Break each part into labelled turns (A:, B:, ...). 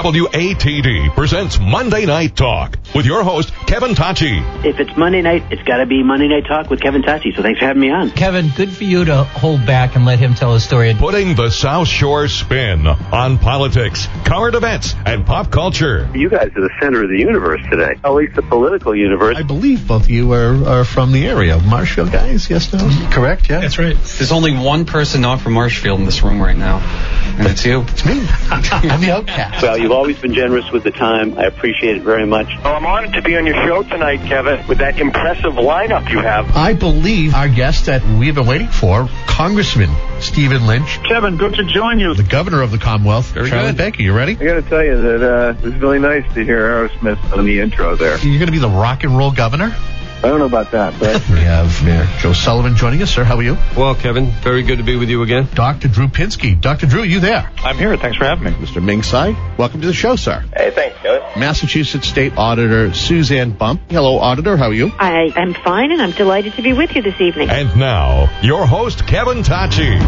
A: WATD presents Monday Night Talk with your host, Kevin Tachi.
B: If it's Monday night, it's got to be Monday Night Talk with Kevin Tachi, so thanks for having me on.
C: Kevin, good for you to hold back and let him tell his story.
A: Putting the South Shore spin on politics, current events, and pop culture.
D: You guys are the center of the universe today, at least the political universe.
E: I believe both of you are from the area. Marshfield guys, yes, no? Correct, yeah?
F: That's right. There's only one person not from Marshfield in this room right now, and it's you.
E: It's me. I'm the outcast.
D: Well, you've always been generous with the time. I appreciate it very much.
G: Well, I'm honored to be on your show tonight, Kevin, with that impressive lineup you have.
E: I believe our guest that we've been waiting for, Congressman Stephen Lynch.
G: Kevin, good to join you.
E: The governor of the Commonwealth, Charlie Baker. You ready?
D: I got to tell you that it was really nice to hear Aerosmith on the intro there.
E: You're going to be the rock and roll governor?
D: I don't know about that, but...
E: We have Joe Sullivan joining us. Sir, how are you?
H: Well, Kevin, very good to be with you again.
E: Dr. Drew Pinsky. Dr. Drew, you there?
G: I'm here. Thanks for having me.
E: Mr. Ming Tsai, welcome to the show, sir.
D: Hey, thanks, Kevin.
E: Massachusetts State Auditor Suzanne Bump. Hello, Auditor. How are you?
I: I am fine, and I'm delighted to be with you this evening.
A: And now, your host, Kevin Tachi.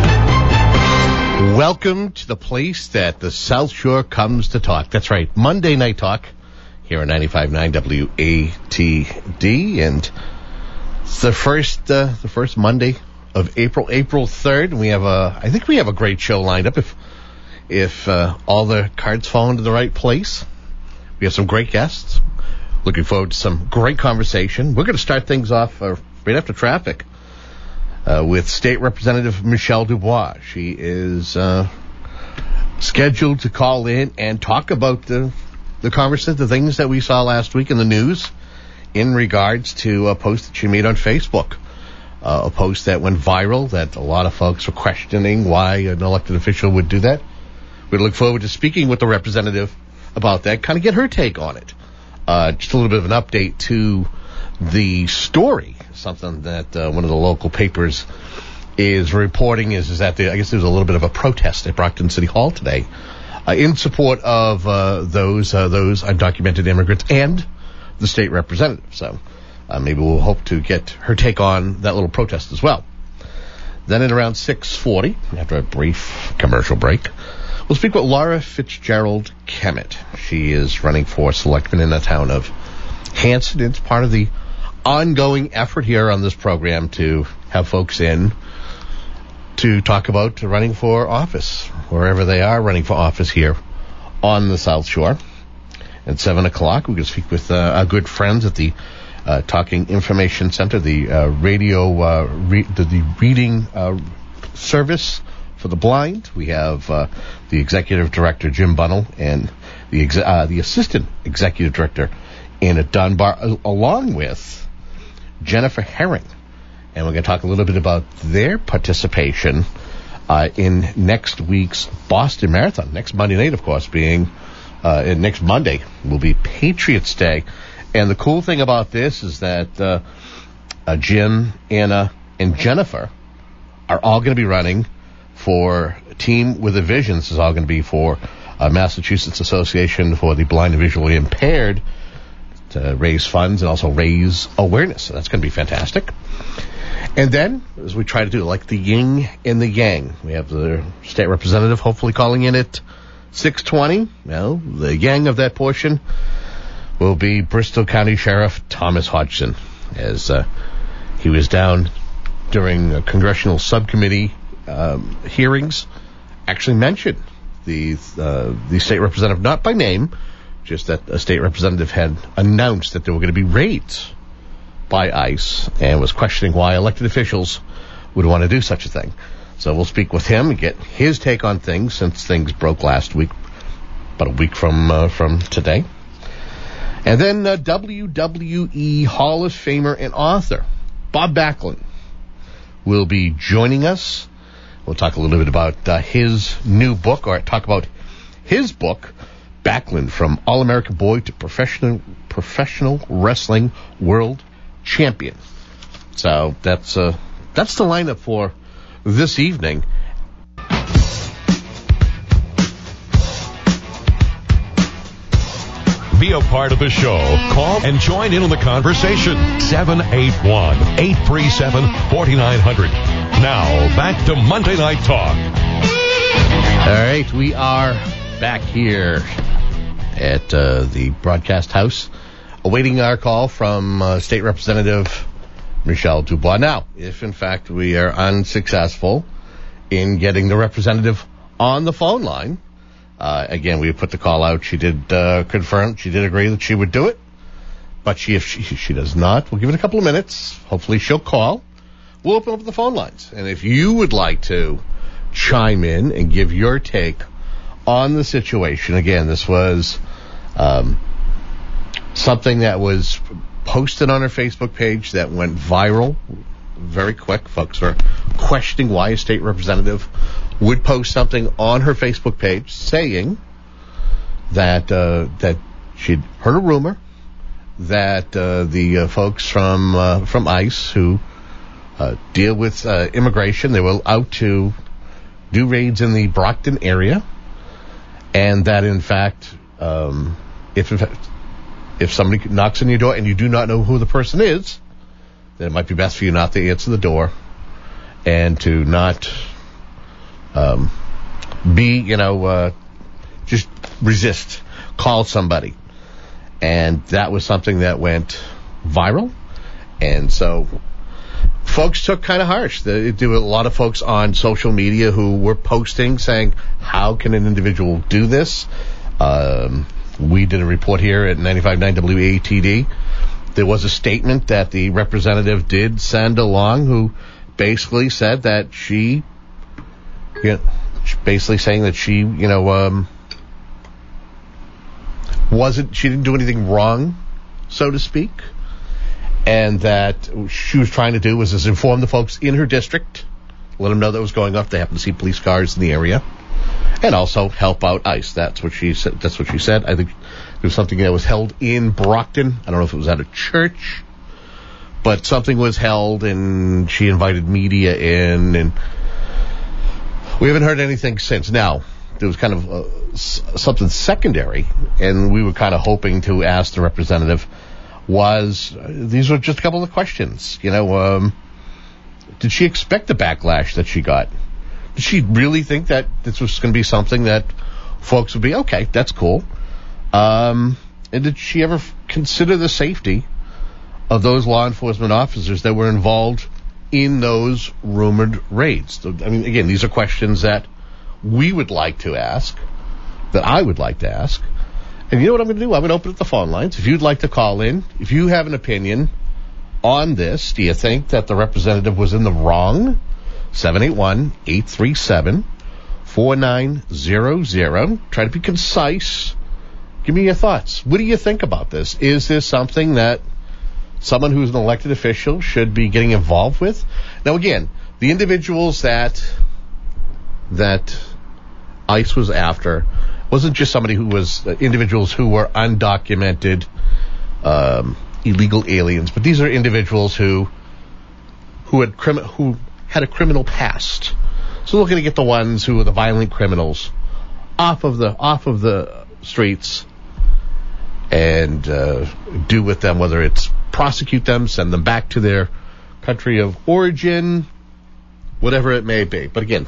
E: Welcome to the place that the South Shore comes to talk. That's right, Monday Night Talk here on 95.9 WATD, and it's the first Monday of April 3rd. And I think we have a great show lined up if all the cards fall into the right place. We have some great guests. Looking forward to some great conversation. We're going to start things off right after traffic with State Representative Michelle Dubois. She is scheduled to call in and talk about the conversation, the things that we saw last week in the news in regards to a post that she made on Facebook. A post that went viral that a lot of folks were questioning why an elected official would do that. We look forward to speaking with the representative about that, kind of get her take on it. Just a little bit of an update to the story, something that one of the local papers is reporting is that I guess there was a little bit of a protest at Brockton City Hall today in support of those undocumented immigrants and the state representative. So maybe we'll hope to get her take on that little protest as well. Then at around 6:40, after a brief commercial break, we'll speak with Laura Fitzgerald Kemet. She is running for selectman in the town of Hanson. It's part of the ongoing effort here on this program to have folks in to talk about running for office, wherever they are running for office here on the South Shore. At 7 o'clock, we're going to speak with our good friends at the Talking Information Center, the the reading service for the blind. We have the executive director, Jim Bunnell, and the assistant executive director, Anna Dunbar, along with Jennifer Herring. And we're going to talk a little bit about their participation in next week's Boston Marathon. Next Monday night, of course, being next Monday will be Patriots Day. And the cool thing about this is that Jim, Anna, and Jennifer are all going to be running for Team with a Vision. This is all going to be for Massachusetts Association for the Blind and Visually Impaired to raise funds and also raise awareness. So that's going to be fantastic. And then, as we try to do, like the yin and the yang, we have the state representative hopefully calling in at 6:20. Well, the yang of that portion will be Bristol County Sheriff Thomas Hodgson, as he was down during congressional subcommittee hearings, actually mentioned the state representative, not by name, just that a state representative had announced that there were going to be raids by ICE and was questioning why elected officials would want to do such a thing. So we'll speak with him and get his take on things since things broke last week, about a week from today. And then WWE Hall of Famer and author Bob Backlund will be joining us. We'll talk a little bit about his new book, or talk about his book, Backlund, From All-American Boy to Professional Wrestling World Champion. So that's the lineup for this evening.
A: Be a part of the show. Call and join in on the conversation. 781-837-4900. Now, back to Monday Night Talk.
E: All right, we are back here at the broadcast house, awaiting our call from State Representative Michelle Dubois. Now, if in fact we are unsuccessful in getting the representative on the phone line, again, we put the call out. She did confirm, she did agree that she would do it. But if she does not, we'll give it a couple of minutes. Hopefully she'll call. We'll open up the phone lines. And if you would like to chime in and give your take on the situation, again, this was something that was posted on her Facebook page that went viral very quick. Folks are questioning why a state representative would post something on her Facebook page saying that she'd heard a rumor that the folks from ICE who deal with immigration, they were out to do raids in the Brockton area, and that in fact, if somebody knocks on your door and you do not know who the person is, then it might be best for you not to answer the door and to not just resist, call somebody. And that was something that went viral. And so folks took kind of harsh. There were a lot of folks on social media who were posting saying, how can an individual do this? We did a report here at 95.9 WATD. There was a statement that the representative did send along who basically said that she she didn't do anything wrong, so to speak, and that she was trying to do was just inform the folks in her district, let them know that was going up. They happen to see police cars in the area, and also help out ICE. That's what she said. I think there was something that was held in Brockton. I don't know if it was at a church, but something was held, and she invited media in, and we haven't heard anything since. Now, there was kind of something secondary, and we were kind of hoping to ask the representative, these were just a couple of questions. Did she expect the backlash that she got? Did she really think that this was going to be something that folks would be, okay, that's cool? And did she ever consider the safety of those law enforcement officers that were involved in those rumored raids? I mean, again, these are questions that we would like to ask, that I would like to ask. And you know what I'm going to do? I'm going to open up the phone lines. If you'd like to call in, if you have an opinion on this, do you think that the representative was in the wrong? 781-837-4900. Try to be concise. Give me your thoughts. What do you think about this? Is this something that someone who's an elected official should be getting involved with? Now, again, the individuals that ICE was after wasn't just somebody who was individuals who were undocumented illegal aliens, but these are individuals who had a criminal past. So looking to get the ones who are the violent criminals off of the streets and do with them, whether it's prosecute them, send them back to their country of origin, whatever it may be. But again,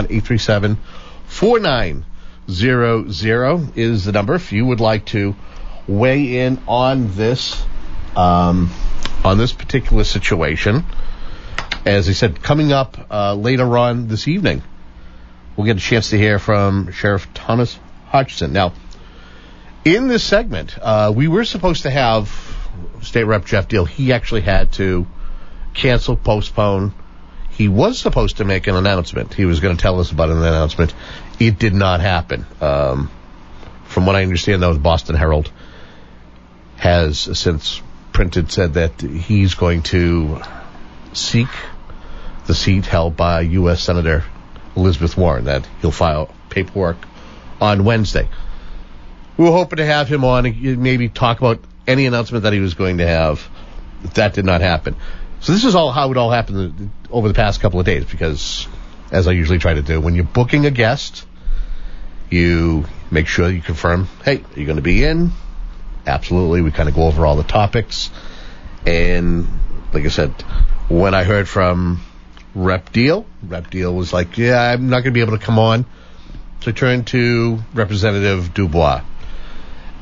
E: 781-837-4900 is the number if you would like to weigh in on this particular situation. As I said, coming up later on this evening, we'll get a chance to hear from Sheriff Thomas Hodgson. Now, in this segment, we were supposed to have State Rep Jeff Deal. He actually had to cancel, postpone. He was supposed to make an announcement. He was going to tell us about an announcement. It did not happen. From what I understand, though, the Boston Herald has since said that he's going to seek the seat held by U.S. Senator Elizabeth Warren, that he'll file paperwork on Wednesday. We were hoping to have him on and maybe talk about any announcement that he was going to have. That did not happen. So this is how it all happened over the past couple of days, because, as I usually try to do, when you're booking a guest, you make sure you confirm, hey, are you going to be in? Absolutely. We kind of go over all the topics. And like I said, when I heard from Rep Deal was like, yeah, I'm not going to be able to come on. So I turned to Representative Dubois.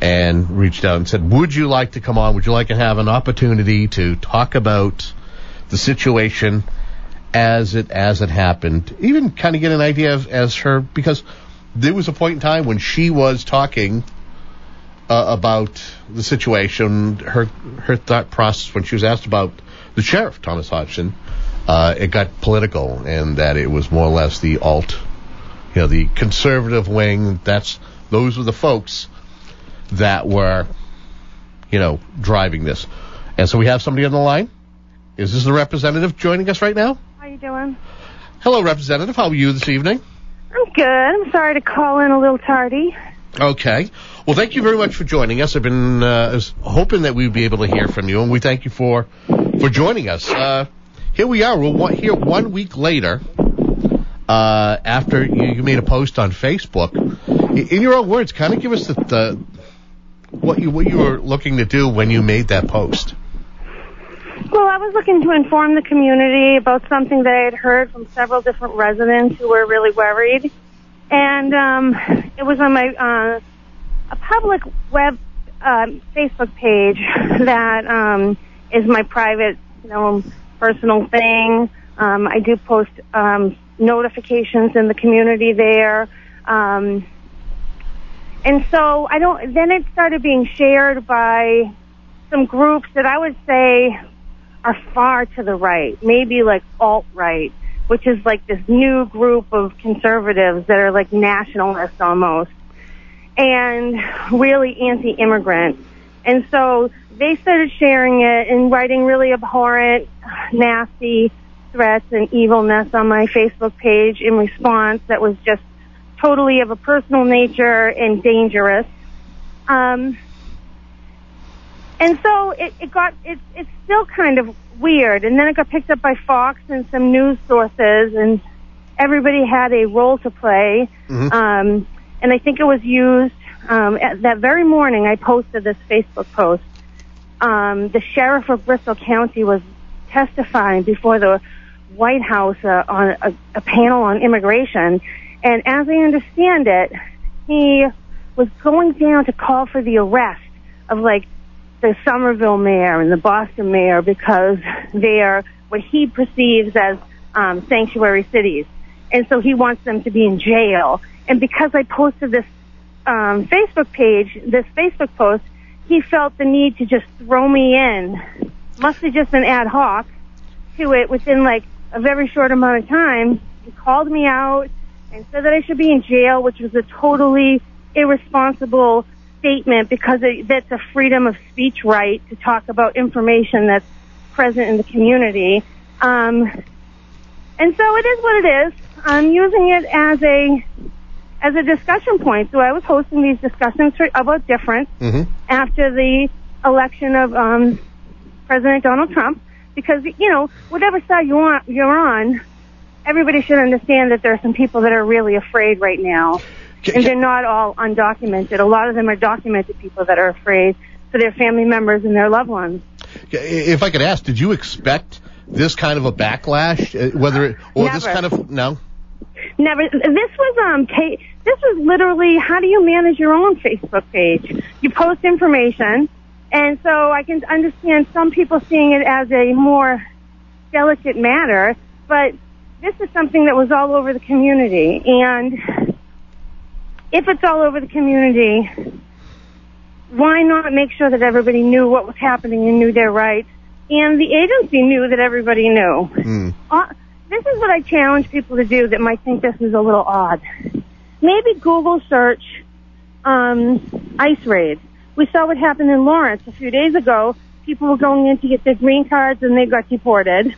E: and reached out and said, would you like to come on? Would you like to have an opportunity to talk about the situation as it happened? Even kind of get an idea of as her, because there was a point in time when she was talking about the situation, her thought process when she was asked about the sheriff, Thomas Hodgson, it got political, and that it was more or less the the conservative wing. Those were the folks that were, driving this. And so we have somebody on the line. Is this the representative joining us right now?
J: How you doing?
E: Hello, Representative. How are you this evening?
J: I'm good. I'm sorry to call in a little tardy.
E: Okay. Well, thank you very much for joining us. I've been hoping that we'd be able to hear from you, and we thank you for joining us. Here we are. We're here 1 week later after you made a post on Facebook. In your own words, kind of give us what you were looking to do when you made that post.
J: Well, I was looking to inform the community about something that I had heard from several different residents who were really worried. And it was on my a public web Facebook page that is my private, personal thing. I do post notifications in the community there. And so then it started being shared by some groups that I would say are far to the right, maybe like alt-right, which is like this new group of conservatives that are like nationalists almost, and really anti-immigrant. And so they started sharing it and writing really abhorrent, nasty threats and evilness on my Facebook page in response that was just totally of a personal nature and dangerous. And so it's still kind of weird. And then it got picked up by Fox and some news sources, and everybody had a role to play. Mm-hmm. And I think it was used that very morning I posted this Facebook post. The sheriff of Bristol County was testifying before the White House on a panel on immigration. And as I understand it, he was going down to call for the arrest of the Somerville mayor and the Boston mayor because they are what he perceives as sanctuary cities. And so he wants them to be in jail. And because I posted this Facebook post, he felt the need to just throw me in. Must have just been ad hoc to it within a very short amount of time. He called me out and said that I should be in jail, which was a totally irresponsible statement because that's a freedom of speech right to talk about information that's present in the community. And so it is what it is. I'm using it as a discussion point. So I was hosting these discussions about difference after the election of President Donald Trump because, whatever side you're on, everybody should understand that there are some people that are really afraid right now. And they're not all undocumented. A lot of them are documented people that are afraid for their family members and their loved ones.
E: If I could ask, did you expect this kind of a backlash?
J: Never.
E: This kind of no?
J: Never. This was literally how do you manage your own Facebook page? You post information, and so I can understand some people seeing it as a more delicate matter, but this is something that was all over the community, and if it's all over the community, why not make sure that everybody knew what was happening and knew their rights? And the agency knew that everybody knew. This is what I challenge people to do that might think this is a little odd. Maybe Google search ICE raids. We saw what happened in Lawrence a few days ago. People were going in to get their green cards and they got deported.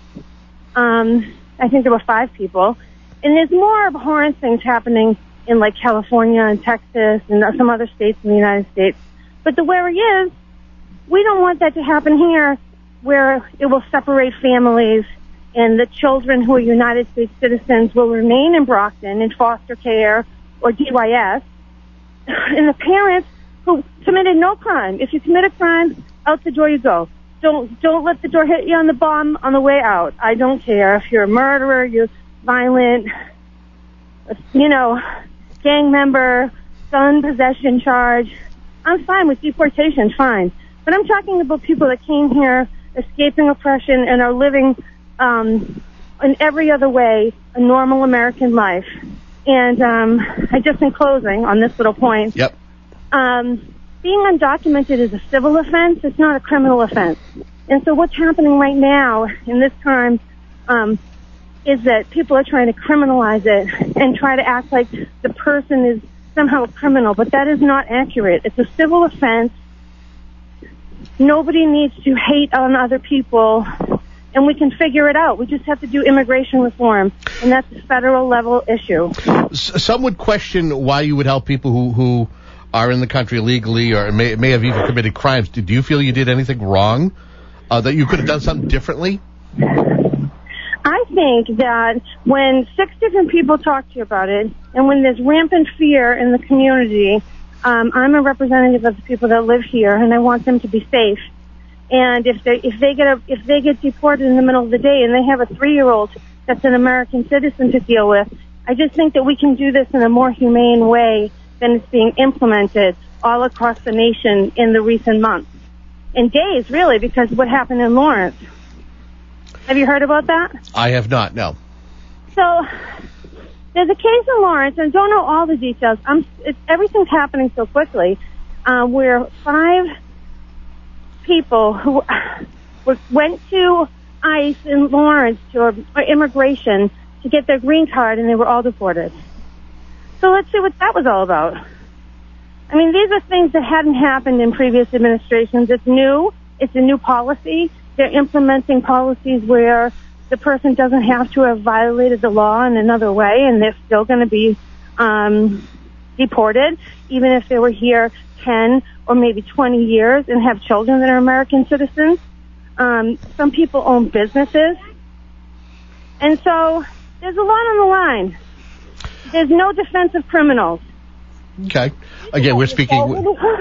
J: I think there were 5 people. And there's more abhorrent things happening in California and Texas and some other states in the United States. But the worry is, we don't want that to happen here where it will separate families and the children who are United States citizens will remain in Brockton in foster care or DYS. And the parents who committed no crime. If you commit a crime, out the door you go. Don't let the door hit you on the bum on the way out. I don't care if you're a murderer, you're violent, gang member, gun possession charge. I'm fine with deportation, fine. But I'm talking about people that came here escaping oppression and are living in every other way a normal American life. And I just, in closing on this little point,
E: Yep.
J: Being undocumented is a civil offense. It's not a criminal offense. And so what's happening right now in this time is that people are trying to criminalize it and try to act like the person is somehow a criminal. But that is not accurate. It's a civil offense. Nobody needs to hate on other people, and we can figure it out. We just have to do immigration reform, and that's a federal level issue.
E: Some would question why you would help people who are in the country illegally or may have even committed crimes. Do you feel you did anything wrong? That you could have done something differently?
J: I think that when 6 different people talk to you about it, and when there's rampant fear in the community, I'm a representative of the people that live here, and I want them to be safe. And if they get deported in the middle of the day, and they have a 3-year-old that's an American citizen to deal with, I just think that we can do this in a more humane way than it's being implemented all across the nation in the recent months. In days, really, because of what happened in Lawrence. Have you heard about that?
E: I have not, no.
J: So, there's a case in Lawrence, and I don't know all the details. Everything's happening so quickly, where 5 people who went to ICE in Lawrence or immigration to get their green card, and they were all deported. So let's see what that was all about. I mean, these are things that hadn't happened in previous administrations. It's new. It's a new policy. They're implementing policies where the person doesn't have to have violated the law in another way, and they're still going to be deported, even if they were here 10 or maybe 20 years and have children that are American citizens. Some people own businesses. And so there's a lot on the line. There's no defense of criminals.
E: Okay. Again, we're speaking...
J: Oh,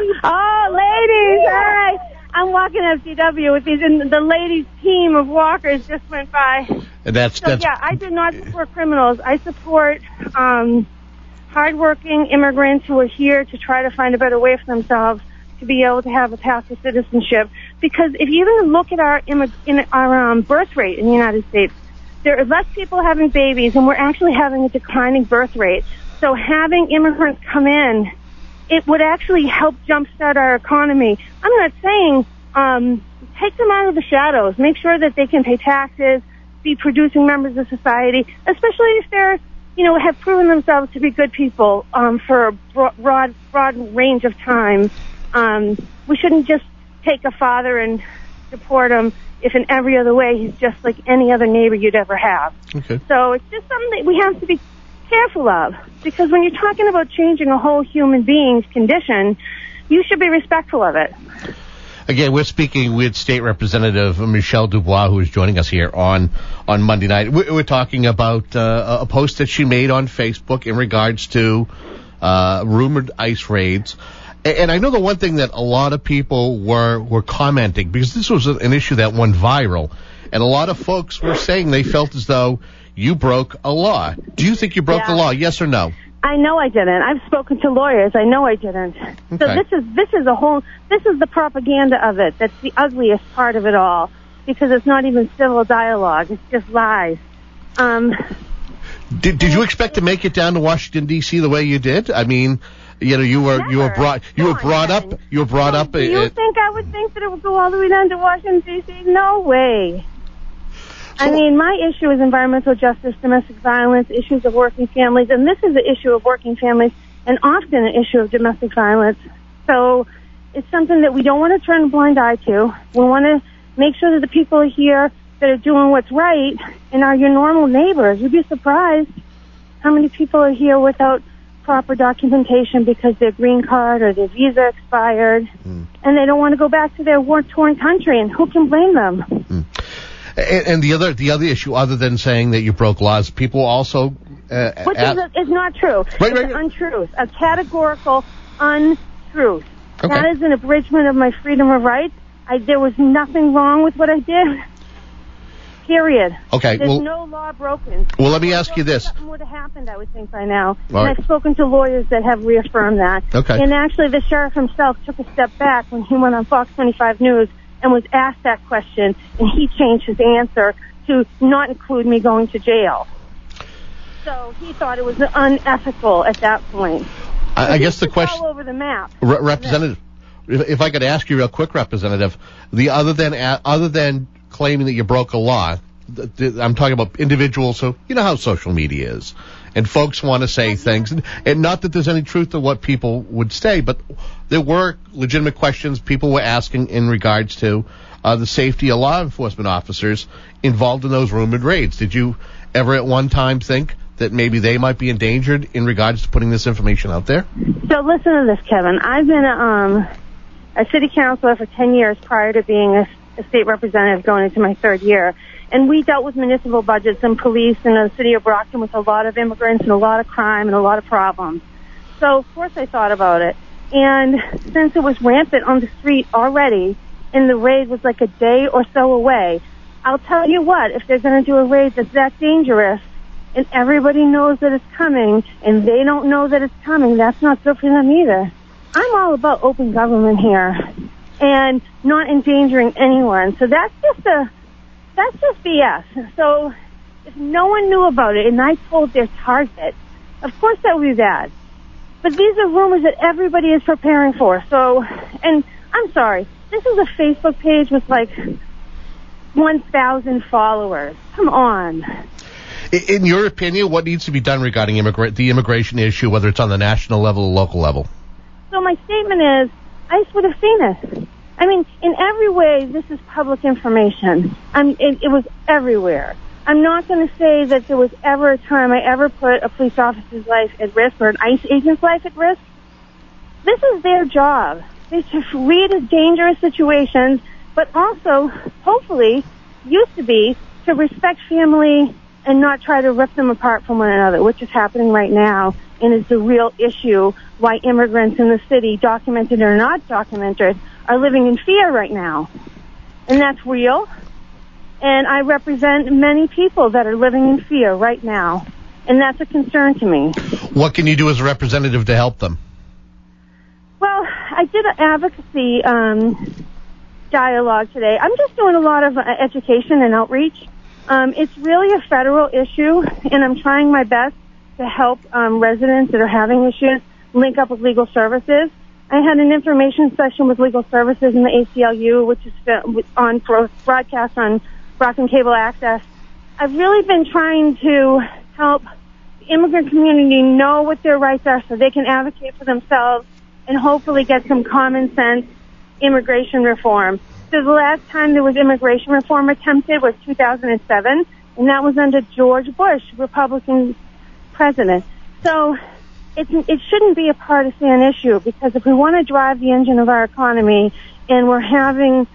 J: ladies! All right. I'm walking FCW with these, and the ladies' team of walkers just went by.
E: And that's
J: yeah, I do not support criminals. I support hardworking immigrants who are here to try to find a better way for themselves to be able to have a path to citizenship. Because if you even look at our birth rate in the United States, there are less people having babies, and we're actually having a declining birth rate. So having immigrants come in, it would actually help jumpstart our economy. I'm not saying take them out of the shadows. Make sure that they can pay taxes, be producing members of society, especially if they're, have proven themselves to be good people for a broad range of time. We shouldn't just take a father and deport him if in every other way he's just like any other neighbor you'd ever have.
E: Okay.
J: So it's just something that we have to be careful of, because when you're talking about changing a whole human being's condition, you should be respectful of it.
E: Again, we're speaking with State Representative Michelle Dubois, who is joining us here on Monday night. We're talking about a post that she made on Facebook in regards to rumored ICE raids. And I know the one thing that a lot of people were commenting, because this was an issue that went viral, and a lot of folks were saying they felt as though you broke a law. Do you think you broke the law? Yes or no?
J: I know I didn't. I've spoken to lawyers. I know I didn't. Okay. So this is the propaganda of it. That's the ugliest part of it all, because it's not even civil dialogue. It's just lies.
E: Did you expect to make it down to Washington D.C. the way you did? I mean, you were brought up. Do you think
J: I would think that it would go all the way down to Washington D.C.? No way. I mean, my issue is environmental justice, domestic violence, issues of working families, and this is an issue of working families and often an issue of domestic violence. So it's something that we don't want to turn a blind eye to. We want to make sure that the people here that are doing what's right and are your normal neighbors. You'd be surprised how many people are here without proper documentation because their green card or their visa expired, and they don't want to go back to their war-torn country, and who can blame them?
E: And the other issue, other than saying that you broke laws, people also
J: which is not true. It's an untruth, a categorical untruth.
E: Okay.
J: That is an abridgment of my freedom of rights. There was nothing wrong with what I did. Period.
E: Okay.
J: There's no law broken.
E: Well, let me ask you this.
J: Something would have happened, I would think, by now.
E: All
J: and
E: right.
J: I've spoken to lawyers that have reaffirmed that.
E: Okay.
J: And actually, the sheriff himself took a step back when he went on Fox 25 News and was asked that question, and he changed his answer to not include me going to jail. So he thought it was unethical at that point.
E: I guess the question,
J: all over the map.
E: Representative, if I could ask you real quick, Representative, other than claiming that you broke a law, I'm talking about individuals who, you know how social media is, and folks want to say things, and not that there's any truth to what people would say, but there were legitimate questions people were asking in regards to the safety of law enforcement officers involved in those rumored raids. Did you ever at one time think that maybe they might be endangered in regards to putting this information out there?
J: So listen to this, Kevin. I've been a city councilor for 10 years prior to being a state representative going into my third year. And we dealt with municipal budgets and police in the city of Brockton with a lot of immigrants and a lot of crime and a lot of problems. So, of course, I thought about it. And since it was rampant on the street already, and the raid was like a day or so away, I'll tell you what, if they're going to do a raid that's that dangerous, and everybody knows that it's coming, and they don't know that it's coming, that's not good for them either. I'm all about open government here, and not endangering anyone. So that's just BS. So if no one knew about it, and I told their target, of course that would be bad. But these are rumors that everybody is preparing for. So, and I'm sorry, this is a Facebook page with like 1,000 followers. Come on.
E: In your opinion, what needs to be done regarding the immigration issue, whether it's on the national level or local level?
J: So my statement is, ICE would have seen it. I mean, in every way, this is public information. It was everywhere. I'm not going to say that there was ever a time I ever put a police officer's life at risk or an ICE agent's life at risk. This is their job. They just read dangerous situations, but also, hopefully, used to be to respect family and not try to rip them apart from one another, which is happening right now and is the real issue why immigrants in the city, documented or not documented, are living in fear right now. And that's real. And I represent many people that are living in fear right now. And that's a concern to me.
E: What can you do as a representative to help them?
J: Well, I did an advocacy dialogue today. I'm just doing a lot of education and outreach. It's really a federal issue, and I'm trying my best to help residents that are having issues link up with legal services. I had an information session with legal services in the ACLU, which is on broadcast on Brockton Cable Access. I've really been trying to help the immigrant community know what their rights are so they can advocate for themselves and hopefully get some common sense immigration reform. So the last time there was immigration reform attempted was 2007, and that was under George Bush, Republican president. So it shouldn't be a partisan issue, because if we want to drive the engine of our economy and we're having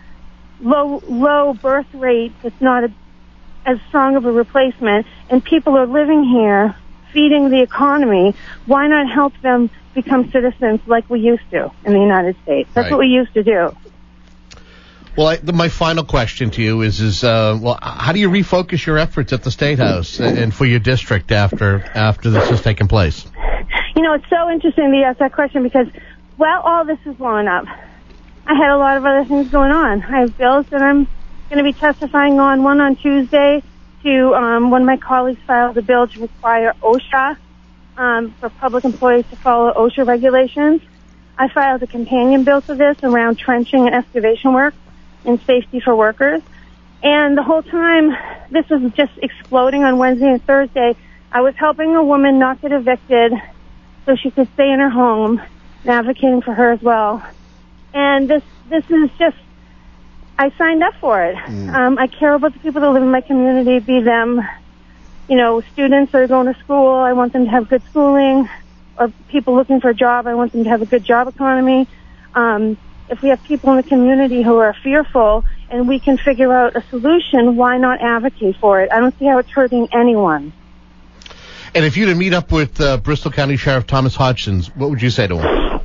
J: low birth rates, it's not as strong of a replacement, and people are living here feeding the economy, why not help them become citizens like we used to in the United States? That's right. What we used to do.
E: Well, my final question to you is how do you refocus your efforts at the State House and for your district after this has taken place?
J: You know, it's so interesting that you ask that question, because while all this is blowing up, I had a lot of other things going on. I have bills that I'm going to be testifying on, one on Tuesday to one of my colleagues filed a bill to require OSHA for public employees to follow OSHA regulations. I filed a companion bill to this around trenching and excavation work and safety for workers. And the whole time this was just exploding on Wednesday and Thursday, I was helping a woman not get evicted so she could stay in her home and advocating for her as well. And this is just, I signed up for it. I care about the people that live in my community, be them, students that are going to school. I want them to have good schooling. Or people looking for a job, I want them to have a good job economy. If we have people in the community who are fearful and we can figure out a solution, why not advocate for it? I don't see how it's hurting anyone.
E: And if you were to meet up with Bristol County Sheriff Thomas Hodgson, what would you say to him?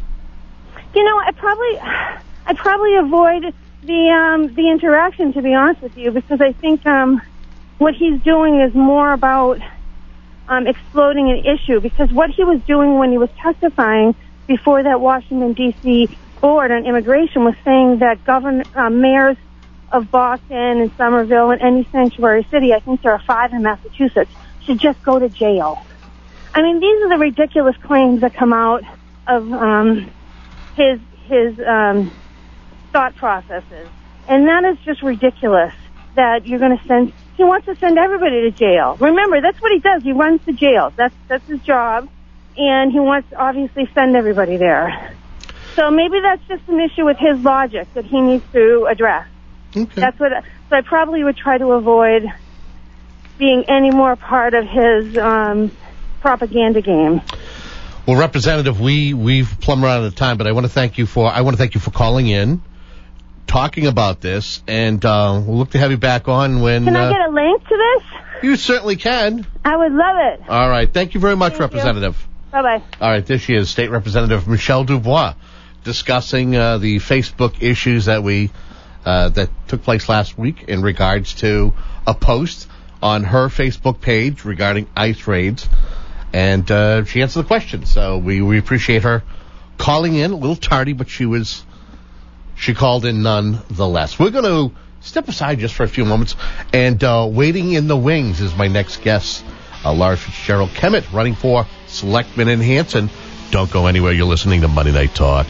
E: I'd probably avoid the interaction, to be honest with you, because I think
J: what he's doing is more about exploding an issue, because what he was doing when he was testifying before that Washington, D.C. board on immigration was saying that mayors of Boston and Somerville and any sanctuary city, I think there are 5 in Massachusetts, should just go to jail. I mean, these are the ridiculous claims that come out of his thought processes. And that is just ridiculous that you're going to he wants to send everybody to jail. Remember, that's what he does. He runs the jails. That's his job. And he wants to obviously send everybody there. So maybe that's just an issue with his logic that he needs to address.
E: Okay.
J: So I probably would try to avoid being any more part of his propaganda game.
E: Well, Representative, we've plumb run out of time, but I want to thank you for calling in, talking about this, and we'll look to have you back on when.
J: Can I get a link to this?
E: You certainly can.
J: I would love it.
E: All right. Thank you very much, Representative.
J: Bye-bye.
E: All right. There she is, State Representative Michelle Dubois, discussing the Facebook issues that took place last week in regards to a post on her Facebook page regarding ICE raids. And she answered the question. So we appreciate her calling in, a little tardy, but she called in nonetheless. We're going to step aside just for a few moments. And waiting in the wings is my next guest, Laura Fitzgerald Kemet, running for Selectman in Hanson. Don't go anywhere. You're listening to Monday Night Talk.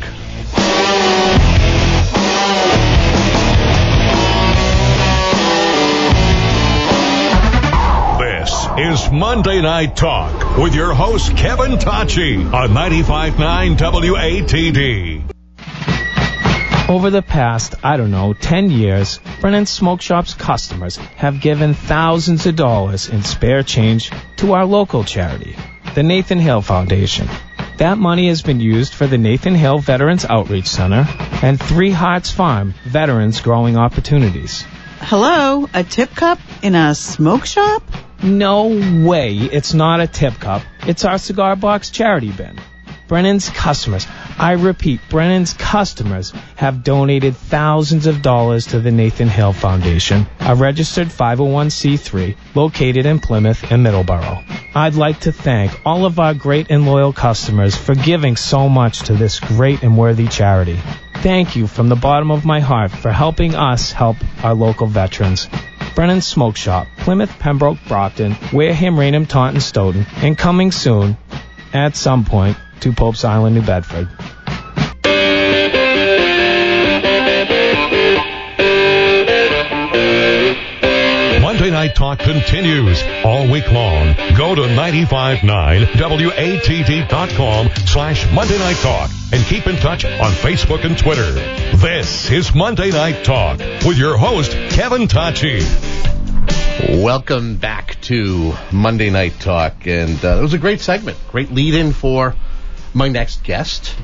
A: Is Monday Night Talk with your host Kevin Tachi on 95.9 WATD.
K: Over the past, 10 years, Brennan Smoke Shop's customers have given thousands of dollars in spare change to our local charity, the Nathan Hale Foundation. That money has been used for the Nathan Hale Veterans Outreach Center and Three Hearts Farm Veterans Growing Opportunities.
L: Hello, a tip cup in a smoke shop?
K: No way, it's not a tip cup. It's our cigar box charity bin. Brennan's customers, I repeat, Brennan's customers have donated thousands of dollars to the Nathan Hale Foundation, a registered 501c3 located in Plymouth and Middleborough. I'd like to thank all of our great and loyal customers for giving so much to this great and worthy charity. Thank you from the bottom of my heart for helping us help our local veterans. Brennan's Smoke Shop, Plymouth, Pembroke, Brockton, Wareham, Raynham, Taunton, Stoughton, and coming soon, at some point, to Pope's Island, New Bedford.
A: Monday Night Talk continues all week long. Go to 959WATD.com/Monday Night Talk and keep in touch on Facebook and Twitter. This is Monday Night Talk with your host, Kevin Tachi.
E: Welcome back to Monday Night Talk. And it was a great segment. Great lead-in for my next guest.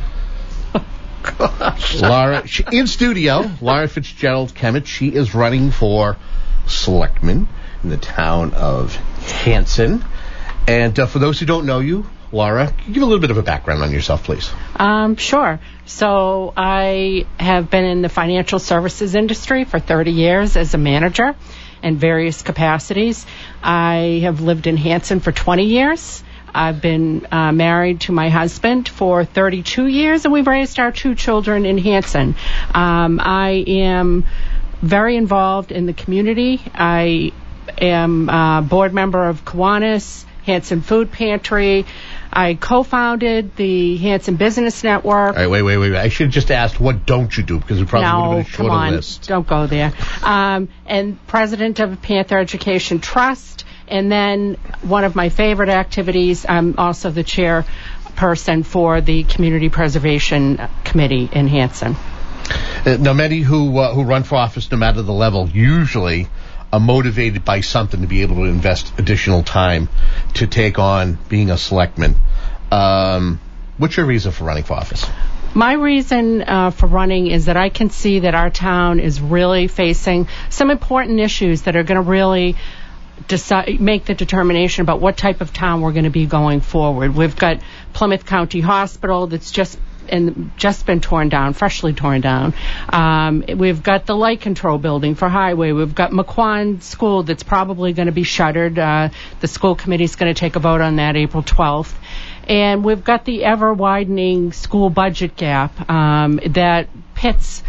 E: Laura, in studio, Laura Fitzgerald Kemet. She is running for Selectman in the town of Hanson. And for those who don't know you, Laura, can you give a little bit of a background on yourself, please?
M: Sure. So I have been in the financial services industry for 30 years as a manager in various capacities. I have lived in Hanson for 20 years. I've been married to my husband for 32 years, and we've raised our 2 children in Hanson. I am very involved in the community. I am a board member of Kiwanis, Hanson Food Pantry. I co-founded the Hanson Business Network.
E: All right, wait. I should have just asked, what don't you do? Because it probably would have been a shorter list.
M: Don't go there. And president of Panther Education Trust. And then one of my favorite activities, I'm also the chairperson for the Community Preservation Committee in Hanson.
E: Now, many who run for office, no matter the level, usually are motivated by something to be able to invest additional time to take on being a selectman. What's your reason for running for office?
M: My reason for running is that I can see that our town is really facing some important issues that are going to really make the determination about what type of town we're going to be going forward. We've got Plymouth County Hospital that's just and just been torn down, freshly torn down. We've got the light control building for Highway. We've got McQuon School that's probably going to be shuttered. The school committee's going to take a vote on that April 12th. And we've got the ever-widening school budget gap that pits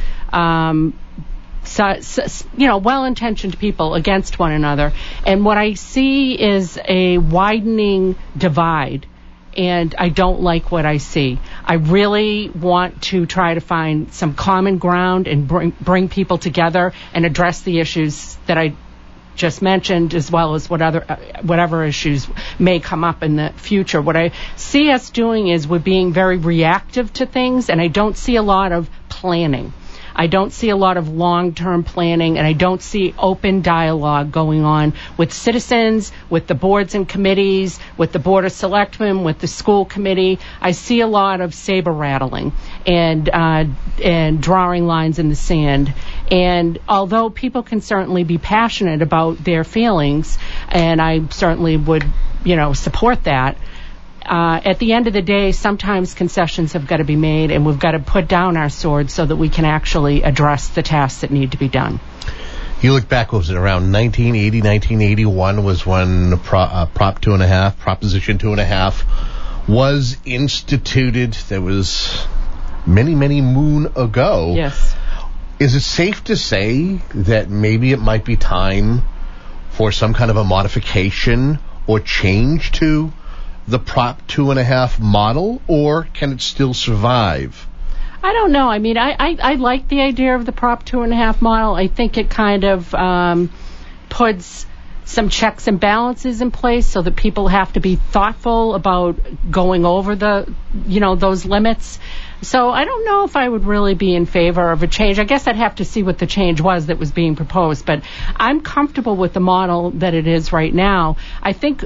M: well-intentioned people against one another. And what I see is a widening divide, and I don't like what I see. I really want to try to find some common ground and bring people together and address the issues that I just mentioned, as well as whatever issues may come up in the future. What I see us doing is we're being very reactive to things, and I don't see a lot of planning. I don't see a lot of long-term planning, and I don't see open dialogue going on with citizens, with the boards and committees, with the Board of Selectmen, with the school committee. I see a lot of saber rattling and drawing lines in the sand. And although people can certainly be passionate about their feelings, and I certainly would, support that, at the end of the day, sometimes concessions have got to be made, and we've got to put down our swords so that we can actually address the tasks that need to be done.
E: You look back, was it around 1980, 1981 was when Prop 2.5, Proposition 2.5 was instituted. That was many, many moon ago.
M: Yes.
E: Is it safe to say that maybe it might be time for some kind of a modification or change to the Prop 2.5 model, or can it still survive?
M: I don't know. I mean, I like the idea of the Prop 2.5 model. I think it kind of puts some checks and balances in place so that people have to be thoughtful about going over those limits. So I don't know if I would really be in favor of a change. I guess I'd have to see what the change was that was being proposed, but I'm comfortable with the model that it is right now. I think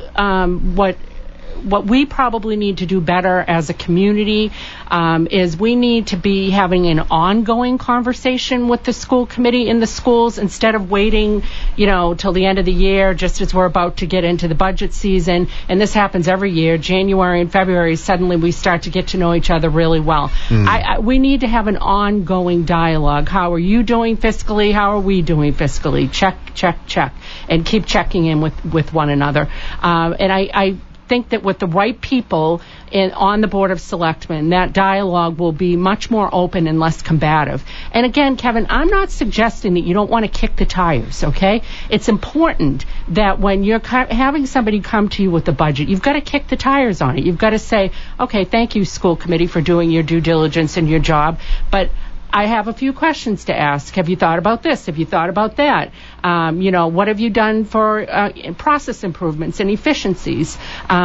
M: what we probably need to do better as a community is we need to be having an ongoing conversation with the school committee in the schools instead of waiting, till the end of the year, just as we're about to get into the budget season. And this happens every year. January and February, suddenly we start to get to know each other really well. We need to have an ongoing dialogue. How are you doing fiscally? How are we doing fiscally? Check, check, check. And keep checking in with one another. And I think that with the right people on the Board of Selectmen, that dialogue will be much more open and less combative. And again, Kevin, I'm not suggesting that you don't want to kick the tires, okay? It's important that when you're having somebody come to you with a budget, you've got to kick the tires on it. You've got to say, okay, thank you, school committee, for doing your due diligence and your job, but I have a few questions to ask. Have you thought about this? Have you thought about that? What have you done for process improvements and efficiencies?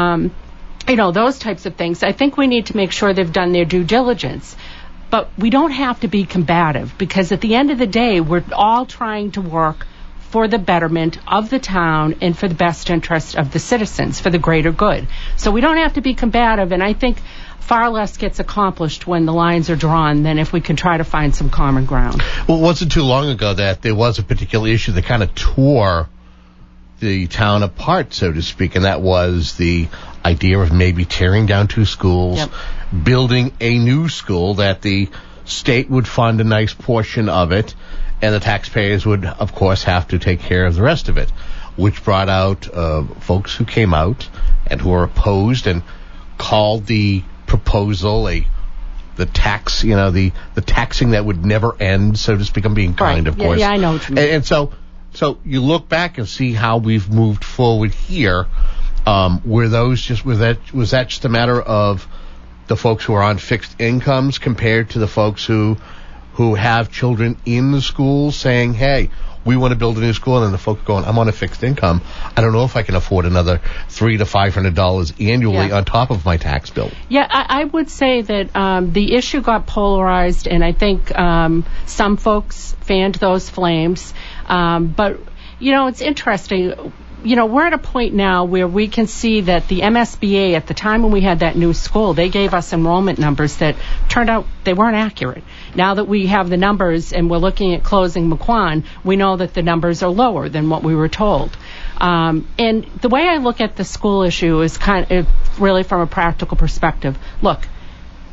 M: Those types of things. I think we need to make sure they've done their due diligence. But we don't have to be combative, because at the end of the day, we're all trying to work for the betterment of the town and for the best interest of the citizens, for the greater good. So we don't have to be combative, and I think far less gets accomplished when the lines are drawn than if we can try to find some common ground.
E: Well, it wasn't too long ago that there was a particular issue that kind of tore the town apart, so to speak, and that was the idea of maybe tearing down two schools, building a new school that the state would fund a nice portion of it, and the taxpayers would, of course, have to take care of the rest of it, which brought out folks who came out and who were opposed and called the proposal the tax, the taxing that would never end, so to speak. I'm being kind, of course.
M: Yeah, I know what you mean.
E: And so you look back and see how we've moved forward here. Was that just a matter of the folks who are on fixed incomes compared to the folks who have children in the school saying, hey, we want to build a new school, and then the folks going, I'm on a fixed income. I don't know if I can afford another $300 to $500 annually on top of my tax bill.
M: Yeah, I would say that the issue got polarized, and I think some folks fanned those flames. But, it's interesting. We're at a point now where we can see that the MSBA, at the time when we had that new school, they gave us enrollment numbers that turned out they weren't accurate. Now that we have the numbers and we're looking at closing McQuon, we know that the numbers are lower than what we were told. And the way I look at the school issue is kind of really from a practical perspective. Look,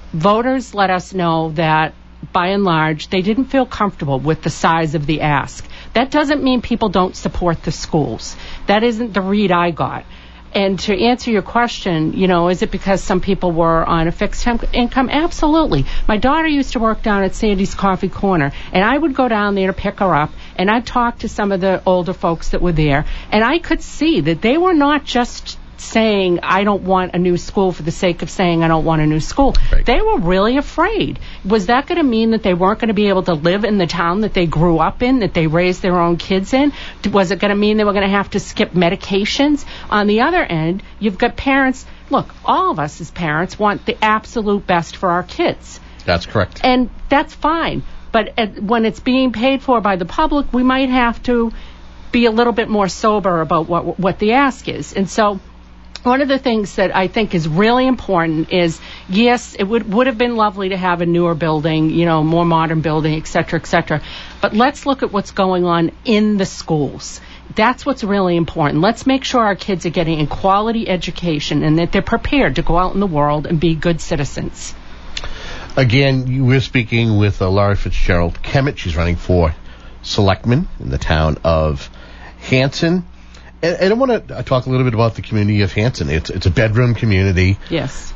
M: voters let us know that, by and large, they didn't feel comfortable with the size of the ask. That doesn't mean people don't support the schools. That isn't the read I got. And to answer your question, is it because some people were on a fixed income? Absolutely. My daughter used to work down at Sandy's Coffee Corner, and I would go down there to pick her up, and I'd talk to some of the older folks that were there, and I could see that they were not just saying, I don't want a new school for the sake of saying I don't want a new school.
E: Right.
M: They were really afraid. Was that going to mean that they weren't going to be able to live in the town that they grew up in, that they raised their own kids in? Was it going to mean they were going to have to skip medications? On the other end, you've got parents. Look, all of us as parents want the absolute best for our kids.
E: That's correct.
M: And that's fine. But when it's being paid for by the public, we might have to be a little bit more sober about what the ask is. And so one of the things that I think is really important is, yes, it would have been lovely to have a newer building, more modern building, et cetera, but let's look at what's going on in the schools. That's what's really important. Let's make sure our kids are getting a quality education and that they're prepared to go out in the world and be good citizens.
E: Again, we're speaking with Laura Fitzgerald Kemet. She's running for selectman in the town of Hanson. And I want to talk a little bit about the community of Hanson. It's a bedroom community.
M: Yes.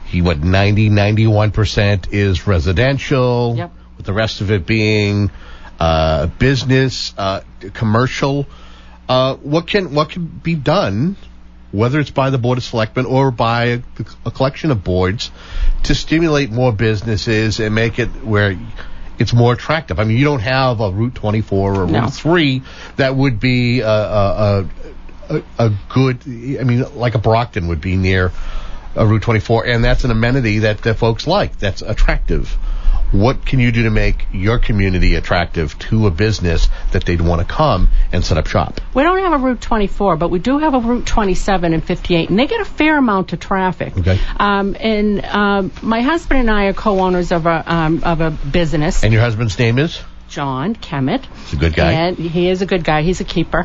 E: 91% is residential.
M: Yep.
E: With the rest of it being business, commercial. What can be done, whether it's by the Board of Selectmen or by a collection of boards, to stimulate more businesses and make it where it's more attractive? I mean, you don't have a Route 24 or Route 3 that would be a good, like a Brockton would be near a Route 24, and that's an amenity that folks like. That's attractive. What can you do to make your community attractive to a business that they'd want to come and set up shop?
M: We don't have a Route 24, but we do have a Route 27 and 58, and they get a fair amount of traffic.
E: Okay.
M: My husband and I are co-owners of a business.
E: And your husband's name is?
M: John Kemet.
E: He's a good guy.
M: And he is a good guy. He's a keeper.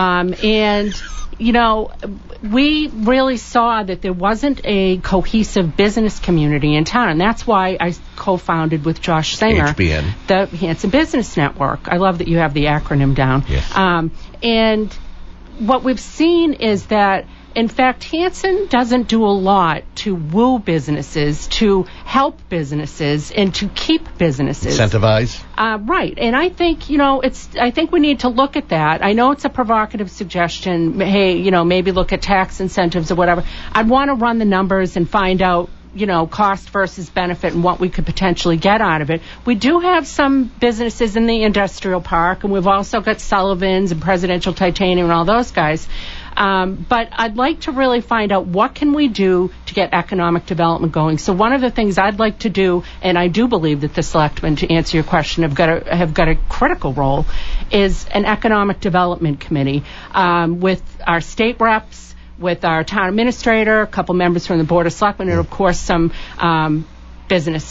M: We really saw that there wasn't a cohesive business community in town, and that's why I co-founded with Josh Singer
E: HBN.
M: the Hanson Business Network. I love that you have the acronym down.
E: Yes.
M: And what we've seen is that, in fact, Hanson doesn't do a lot to woo businesses, to help businesses, and to keep businesses.
E: Incentivize?
M: Right. And I think, I think we need to look at that. I know it's a provocative suggestion. Hey, maybe look at tax incentives or whatever. I'd want to run the numbers and find out, cost versus benefit and what we could potentially get out of it. We do have some businesses in the industrial park, and we've also got Sullivan's and Presidential Titanium and all those guys. But I'd like to really find out what can we do to get economic development going. So one of the things I'd like to do, and I do believe that the selectmen, to answer your question, have got a critical role, is an economic development committee with our state reps, with our town administrator, a couple members from the Board of Selectmen, and of course some business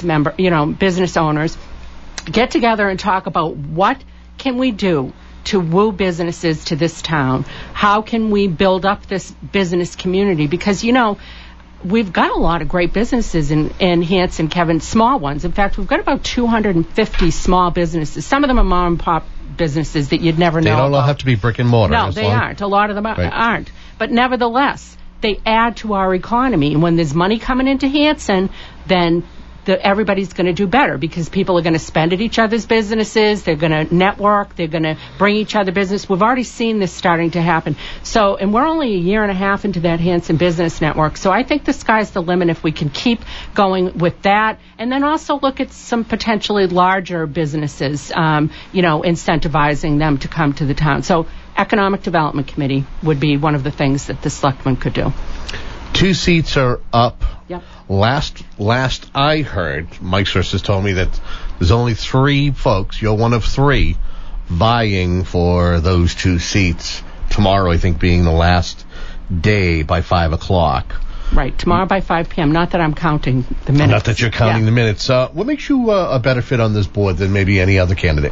M: owners, get together and talk about what can we do to woo businesses to this town. How can we build up this business community? Because, we've got a lot of great businesses in Hanson, Kevin, small ones. In fact, we've got about 250 small businesses. Some of them are mom and pop businesses that you'd never know about.
E: They don't have to be brick and mortar.
M: No, they aren't. A lot of them aren't. But nevertheless, they add to our economy. And when there's money coming into Hanson, then everybody's going to do better because people are going to spend at each other's businesses. They're going to network. They're going to bring each other business. We've already seen this starting to happen. So, and we're only a year and a half into that Hanson Business Network. So I think the sky's the limit if we can keep going with that. And then also look at some potentially larger businesses, incentivizing them to come to the town. So Economic Development Committee would be one of the things that the selectmen could do.
E: 2 seats are up.
M: Yep.
E: Last I heard, my sources told me that there's only 3 folks, you're one of 3, vying for those 2 seats. Tomorrow, I think, being the last day by 5 o'clock.
M: Right, tomorrow by 5 p.m. Not that I'm counting the minutes.
E: Not that you're counting the minutes. What makes you a better fit on this board than maybe any other candidate?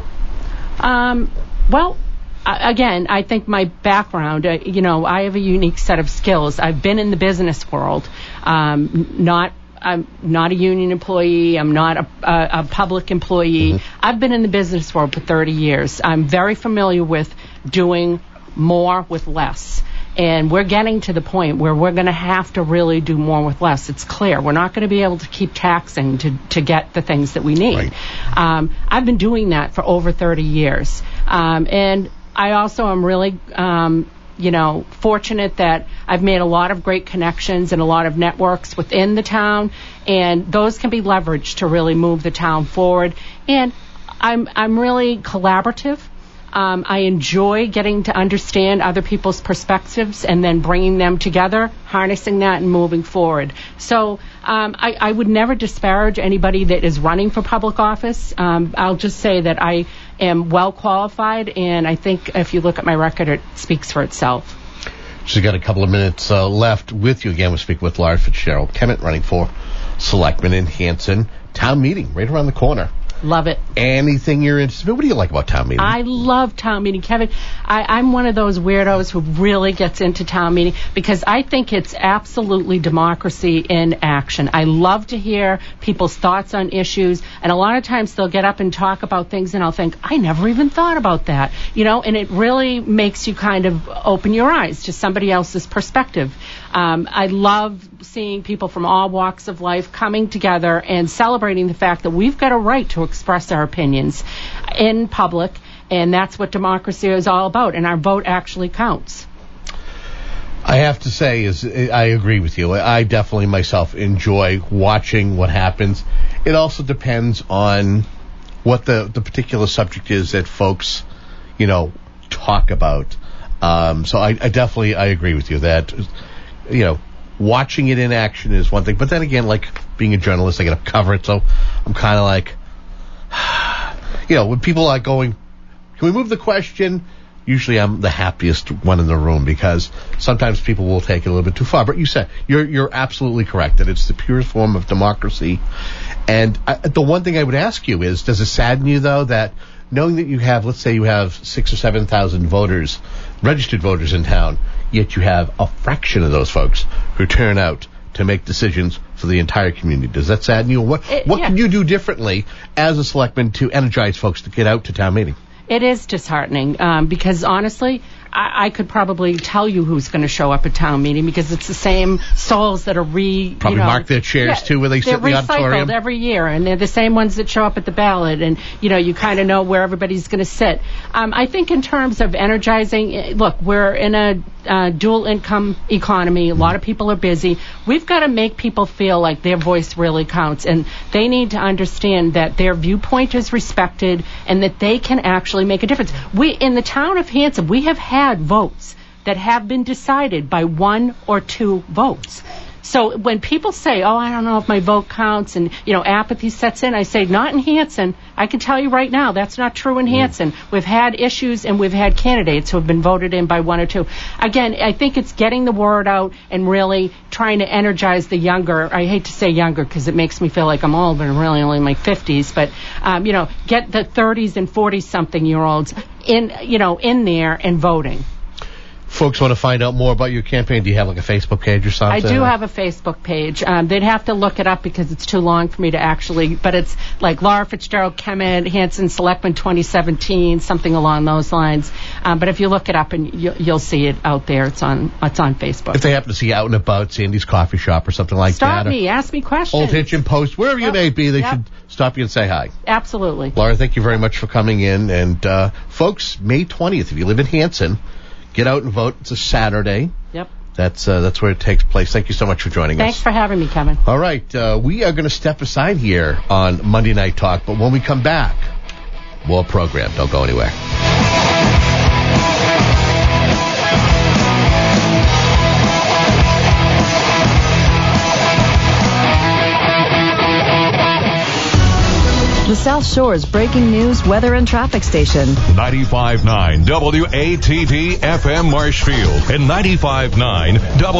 M: Again, I think my background, I have a unique set of skills. I've been in the business world, not I'm not a union employee. I'm not a public employee. Mm-hmm. I've been in the business world for 30 years. I'm very familiar with doing more with less. And we're getting to the point where we're going to have to really do more with less. It's clear. We're not going to be able to keep taxing to get the things that we need. Right. I've been doing that for over 30 years. And I also am really, fortunate that I've made a lot of great connections and a lot of networks within the town. And those can be leveraged to really move the town forward. And I'm really collaborative. I enjoy getting to understand other people's perspectives and then bringing them together, harnessing that and moving forward. So I would never disparage anybody that is running for public office. I'll just say that I am well qualified, and I think if you look at my record, it speaks for itself.
E: She's got a couple of minutes left with you. Again, we're speaking with Laura Fitzgerald Kemet, running for Selectman in Hanson. Town meeting right around the corner.
M: Love it.
E: Anything you're interested in? What do you like about town meeting?
M: I love town meeting, Kevin. I'm one of those weirdos who really gets into town meeting because I think it's absolutely democracy in action. I love to hear people's thoughts on issues, and a lot of times they'll get up and talk about things, and I'll think, I never even thought about that, and it really makes you kind of open your eyes to somebody else's perspective. I love seeing people from all walks of life coming together and celebrating the fact that we've got a right to express our opinions in public, and that's what democracy is all about, and our vote actually counts.
E: I have to say, I agree with you. I definitely myself enjoy watching what happens. It also depends on what the particular subject is that folks, talk about. So I definitely agree with you that, watching it in action is one thing. But then again, like being a journalist, I got to cover it. So I'm kind of like, when people are going, can we move the question? Usually I'm the happiest one in the room because sometimes people will take it a little bit too far. But you said, you're absolutely correct that it's the purest form of democracy. And the one thing I would ask you is, does it sadden you, though, that knowing that you have, let's say you have 6,000 or 7,000 voters, registered voters in town, yet you have a fraction of those folks who turn out to make decisions for the entire community? Does that sadden you? What can you do differently as a selectman to energize folks to get out to town meeting?
M: It is disheartening because, honestly, I could probably tell you who's going to show up at town meeting because it's the same souls that are
E: probably mark their chairs, too, where they sit in the auditorium.
M: They're recycled every year, and they're the same ones that show up at the ballot, and, you kind of know where everybody's going to sit. I think in terms of energizing, look, we're in a dual-income economy. A lot of people are busy. We've got to make people feel like their voice really counts, and they need to understand that their viewpoint is respected and that they can actually make a difference. In the town of Hanson, we have had votes that have been decided by 1 or 2 votes. So when people say, I don't know if my vote counts, and, apathy sets in, I say, not in Hanson. I can tell you right now, that's not true in Hanson. We've had issues, and we've had candidates who have been voted in by 1 or 2. Again, I think it's getting the word out and really trying to energize the younger. I hate to say younger because it makes me feel like I'm old, but I'm really only in my 50s. But, get the 30s and 40-something-year-olds in there and voting.
E: Folks want to find out more about your campaign. Do you have like a Facebook page or something?
M: I do have a Facebook page. They'd have to look it up because it's too long for me to actually, but it's like Laura Fitzgerald Kemet, Hanson Selectman 2017, something along those lines. But if you look it up and you'll see it out there, it's on Facebook.
E: If they happen to see you out and about, Sandy's Coffee Shop or something like that.
M: Stop me, ask me questions.
E: Old Hitchin Post, wherever you may be, they should stop you and say hi.
M: Absolutely.
E: Laura, thank you very much for coming in. And folks, May 20th, if you live in Hanson, get out and vote. It's a Saturday.
M: Yep.
E: That's where it takes place. Thank you so much for joining us.
M: Thanks for having me, Kevin.
E: All right. We are going to step aside here on Monday Night Talk, but when we come back, more program. Don't go anywhere.
N: The South Shore's breaking news, weather, and traffic station.
A: 95.9 WATD FM Marshfield and 95.9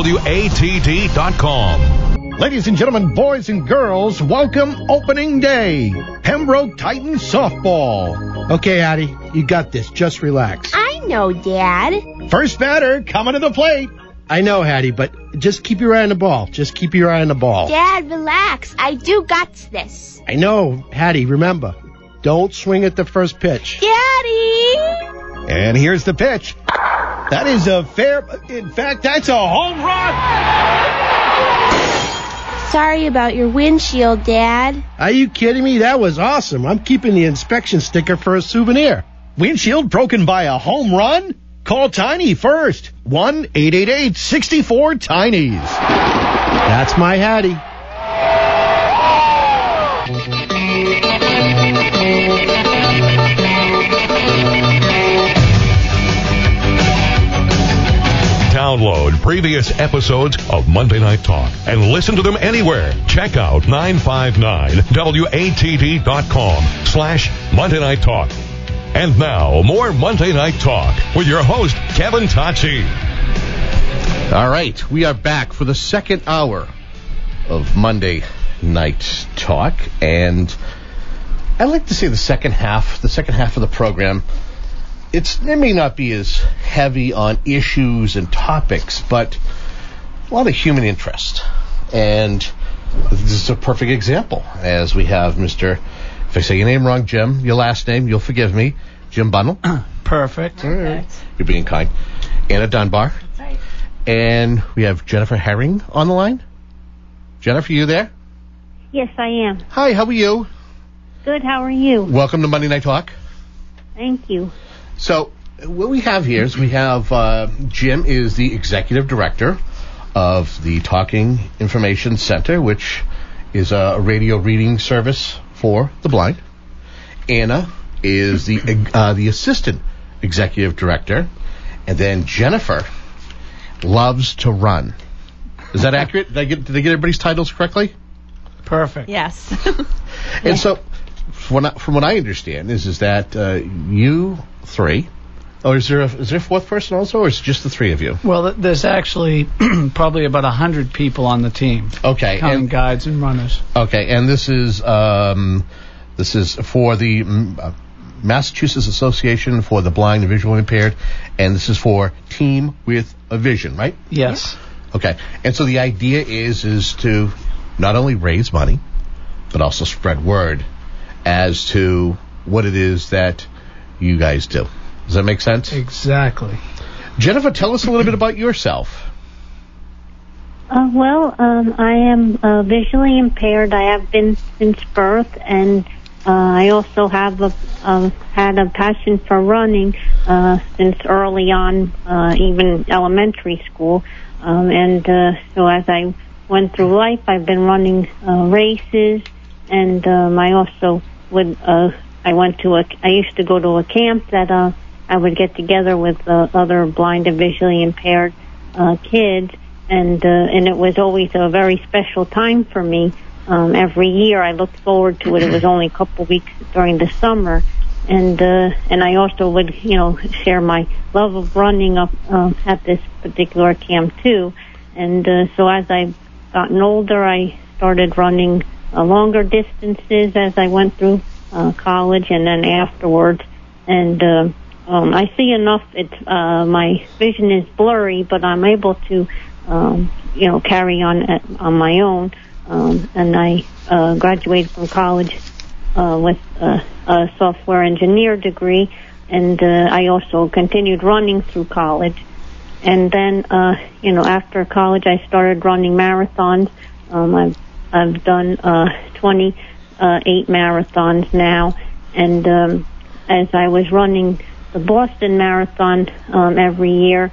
A: WATD.com.
O: Ladies and gentlemen, boys and girls, welcome opening day. Pembroke Titans softball. Okay, Addie, you got this. Just relax.
P: I know, Dad.
O: First batter coming to the plate.
P: I know, Hattie, but just keep your eye on the ball. Just keep your eye on the ball.
Q: Dad, relax. I do got this.
P: I know, Hattie, remember, don't swing at the first pitch.
Q: Daddy!
O: And here's the pitch. That is a fair... In fact, that's a home run!
Q: Sorry about your windshield, Dad.
P: Are you kidding me? That was awesome. I'm keeping the inspection sticker for a souvenir.
O: Windshield broken by a home run? Call Tiny first. 1-888-64-TINIES.
P: That's my Hattie.
A: Download previous episodes of Monday Night Talk and listen to them anywhere. Check out 959watd.com/Monday Night Talk. And now, more Monday Night Talk with your host, Kevin Tocci.
E: All right, we are back for the second hour of Monday Night Talk. And I'd like to say the second half of the program, it may not be as heavy on issues and topics, but a lot of human interest. And this is a perfect example, as we have Mr., if I say your name wrong, Jim, your last name, you'll forgive me, Jim Bunnell.
R: Perfect.
E: You're being kind. Anna Dunbar.
Q: That's right.
E: And we have Jennifer Herring on the line. Jennifer, you there?
J: Yes, I am.
E: Hi, how are you?
J: Good, how are you?
E: Welcome to Monday Night Talk.
J: Thank you.
E: So, what we have here is we have Jim is the executive director of the Talking Information Center, which is a radio reading service for the blind. Anna is the assistant executive director, and then Jennifer loves to run. Is that accurate? Did I get everybody's titles correctly?
R: Perfect.
L: Yes.
E: And so, from what I understand, is that you three, or is there a fourth person also, or is it just the three of you?
R: Well, there's actually probably about 100 people on the team.
E: Okay,
R: counting guides and runners.
E: Okay, and this is for the Massachusetts Association for the Blind and Visually Impaired, and this is for Team with a Vision, right?
R: Yes.
E: Okay, and so the idea is to not only raise money, but also spread word as to what it is that you guys do. Does that make sense?
R: Exactly.
E: Jennifer, tell us a little bit about yourself.
J: I am visually impaired. I have been since birth, and I also have had a passion for running since early on, even elementary school. So as I went through life, I've been running races, and I also would. I used to go to a camp that I would get together with other blind and visually impaired kids, and it was always a very special time for me. Every year I looked forward to it. It was only a couple weeks during the summer, and I also would share my love of running up at this particular camp too. And so as I've gotten older, I started running longer distances as I went through college and then afterwards. And I see enough. My vision is blurry, but I'm able to carry on my own. And I graduated from college with a software engineer degree, and I also continued running through college. And then, after college, I started running marathons. I've done 28 marathons now, and as I was running the Boston Marathon every year,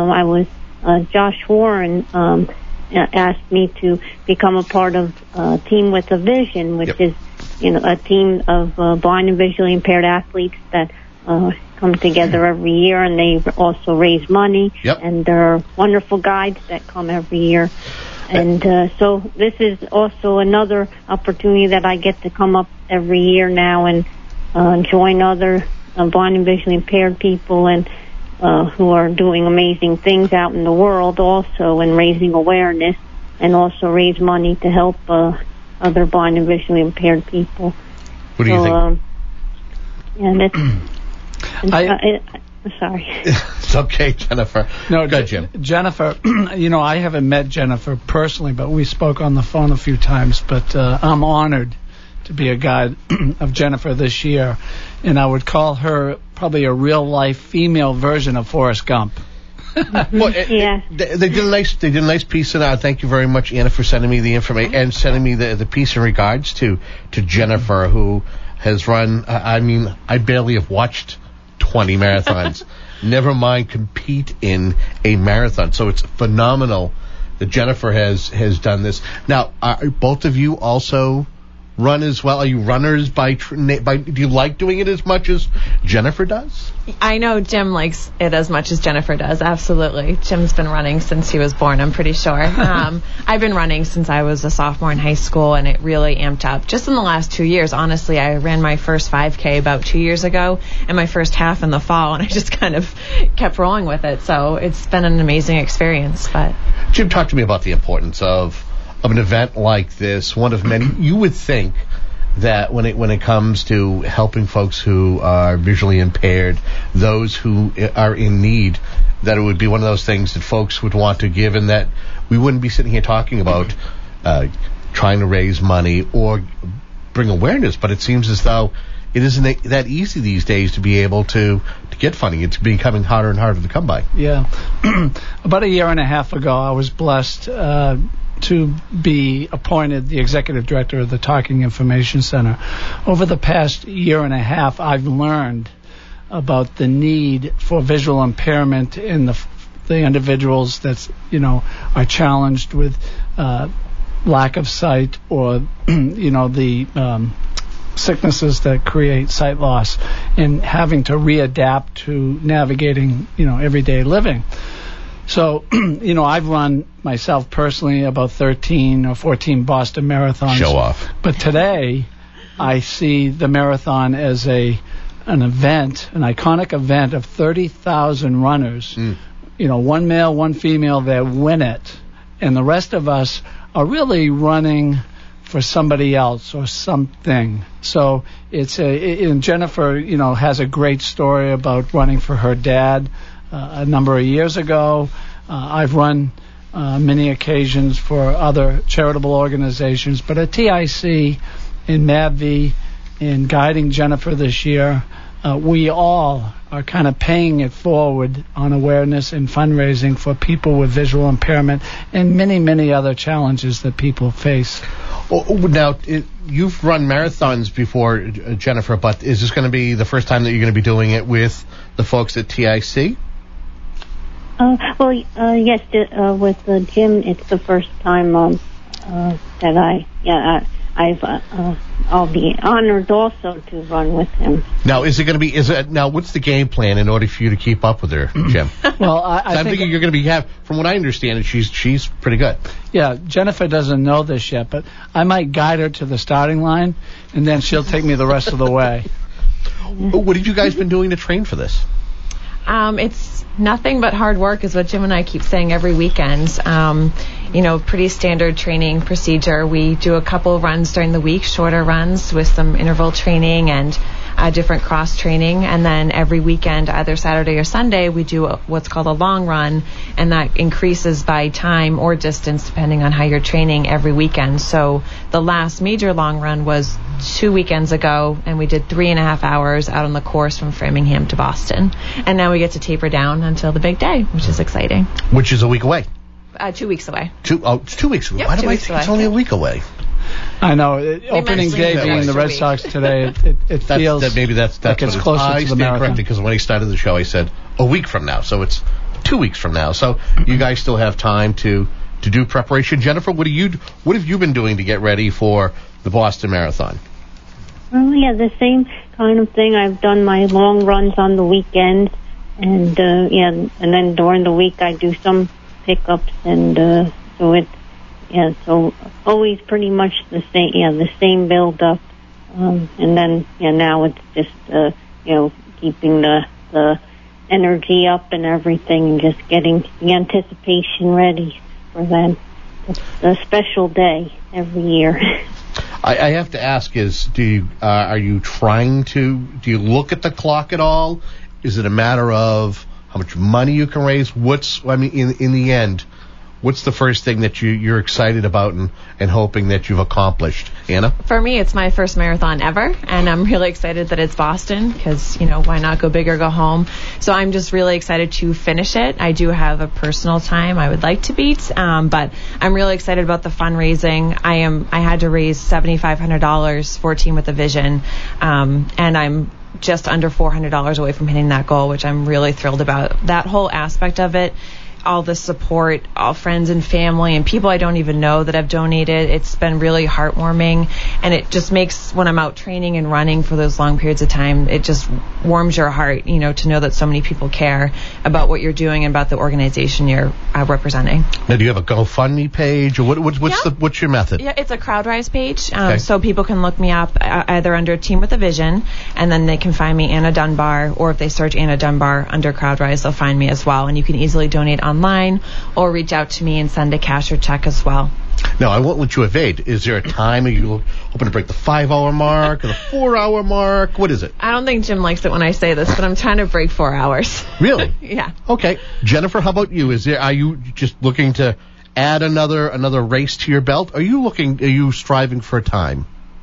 J: Josh Warren asked me to become a part of Team with a Vision, which is a team of blind and visually impaired athletes that come together every year, and they also raise money. And there are wonderful guides that come every year. And so this is also another opportunity that I get to come up every year now and join other blind and visually impaired people and who are doing amazing things out in the world also, and raising awareness, and also raise money to help other blind and visually impaired people.
E: What do you think?
J: I'm sorry.
E: It's okay, Jennifer.
R: No,
E: Good, Jim.
R: Jennifer, I haven't met Jennifer personally, but we spoke on the phone a few times. But I'm honored to be a guide of Jennifer this year, and I would call her probably a real-life female version of Forrest Gump.
E: Well, they did a nice piece in that. Thank you very much, Anna, for sending me the information and sending me the piece in regards to Jennifer, who has run. I barely have watched 20 marathons. Never mind compete in a marathon. So it's phenomenal that Jennifer has done this. Now, are both of you also run as well? Are you runners by do you like doing it as much as Jennifer does?
S: I know Jim likes it as much as Jennifer does. Absolutely. Jim's been running since he was born, I'm pretty sure. I've been running since I was a sophomore in high school, and it really amped up. Just in the last 2 years, honestly, I ran my first 5K about 2 years ago and my first half in the fall, and I just kind of kept rolling with it. So it's been an amazing experience. But
E: Jim, talk to me about the importance of an event like this, one of many. You would think that when it comes to helping folks who are visually impaired, those who are in need, that it would be one of those things that folks would want to give, and that we wouldn't be sitting here talking about trying to raise money or bring awareness. But it seems as though it isn't that easy these days to be able to get funding. It's becoming harder and harder to come by.
R: Yeah. About a year and a half ago, I was blessed to be appointed the executive director of the Talking Information Center. Over the past year and a half, I've learned about the need for visual impairment in the individuals that are challenged with lack of sight, or the sicknesses that create sight loss, and having to readapt to navigating everyday living. So, I've run myself personally about 13 or 14 Boston marathons.
E: Show off.
R: But today, I see the marathon as an event, an iconic event of 30,000 runners. One male, one female that win it. And the rest of us are really running for somebody else or something. So and Jennifer, has a great story about running for her dad. A number of years ago. I've run many occasions for other charitable organizations, but at TIC, in MAVV, in guiding Jennifer this year, we all are kind of paying it forward on awareness and fundraising for people with visual impairment and many, many other challenges that people face.
E: Now, you've run marathons before, Jennifer, but is this going to be the first time that you're going to be doing it with the folks at TIC?
I: Yes, with Jim, it's the first time that I'll be honored also to run with him.
E: Now, what's the game plan in order for you to keep up with her, Jim?
R: Well, I think
E: you're going to be from what I understand, she's pretty good.
R: Yeah, Jennifer doesn't know this yet, but I might guide her to the starting line, and then she'll take me the rest of the way.
E: What have you guys been doing to train for this?
S: It's nothing but hard work, is what Jim and I keep saying every weekend. Pretty standard training procedure. We do a couple of runs during the week, shorter runs with some interval training and different cross training. And then every weekend, either Saturday or Sunday, we do what's called a long run, and that increases by time or distance depending on how you're training every weekend. So the last major long run was 2 weekends ago, and we did 3.5 hours out on the course from Framingham to Boston. And now we get to taper down until the big day, which is exciting.
E: Which is a week away.
S: 2 weeks away.
E: It's 2 weeks away.
S: Yep,
E: Why do I think it's only a week away?
R: I know. Opening day being the Red Sox today, it feels like it's closer to the marathon.
E: Corrected, because when I started the show, I said a week from now. So it's 2 weeks from now. So you guys still have time to do preparation. Jennifer, what have you been doing to get ready for the Boston Marathon?
I: The same kind of thing. I've done my long runs on the weekends, and then during the week I do some pickups, and so always pretty much the same build up, and then now it's just keeping the energy up and everything, and just getting the anticipation ready for that. It's a special day every year.
E: I have to ask: do you look at the clock at all? Is it a matter of how much money you can raise? In the end, what's the first thing that you're excited about and hoping that you've accomplished? Anna?
S: For me, it's my first marathon ever, and I'm really excited that it's Boston because, why not go big or go home? So I'm just really excited to finish it. I do have a personal time I would like to beat, but I'm really excited about the fundraising. I had to raise $7,500 for Team with a Vision, and I'm just under $400 away from hitting that goal, which I'm really thrilled about. That whole aspect of it, all the support, all friends and family and people I don't even know that have donated. It's been really heartwarming, and it just makes, when I'm out training and running for those long periods of time, it just warms your heart, to know that so many people care about what you're doing and about the organization you're representing.
E: Now, do you have a GoFundMe page, or what's your method?
S: Yeah, it's a CrowdRise page, so people can look me up either under Team with a Vision, and then they can find me Anna Dunbar, or if they search Anna Dunbar under CrowdRise, they'll find me as well, and you can easily donate online or reach out to me and send a cash or check as well.
E: Now, I won't let you evade. Is there a time? Are you hoping to break the 5-hour mark or the 4-hour mark? What is it?
S: I don't think Jim likes it when I say this, but I'm trying to break 4 hours.
E: Really?
S: Yeah.
E: Okay. Jennifer, how about you? Are you just looking to add another race to your belt? Are you striving for a time?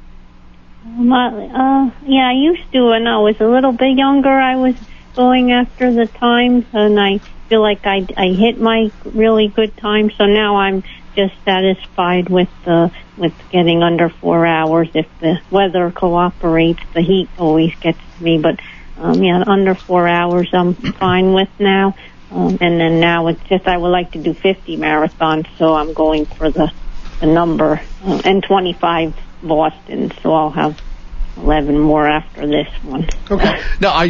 I: Yeah, I used to. When I was a little bit younger, I was going after the times, and I feel like I hit my really good time. So now I'm just satisfied with getting under 4 hours. If the weather cooperates, the heat always gets to me, but under 4 hours I'm fine with now. And then now it's just I would like to do 50 marathons, so I'm going for the number, and 25 Boston, so I'll have 11 more after this one.
E: Okay. Now, are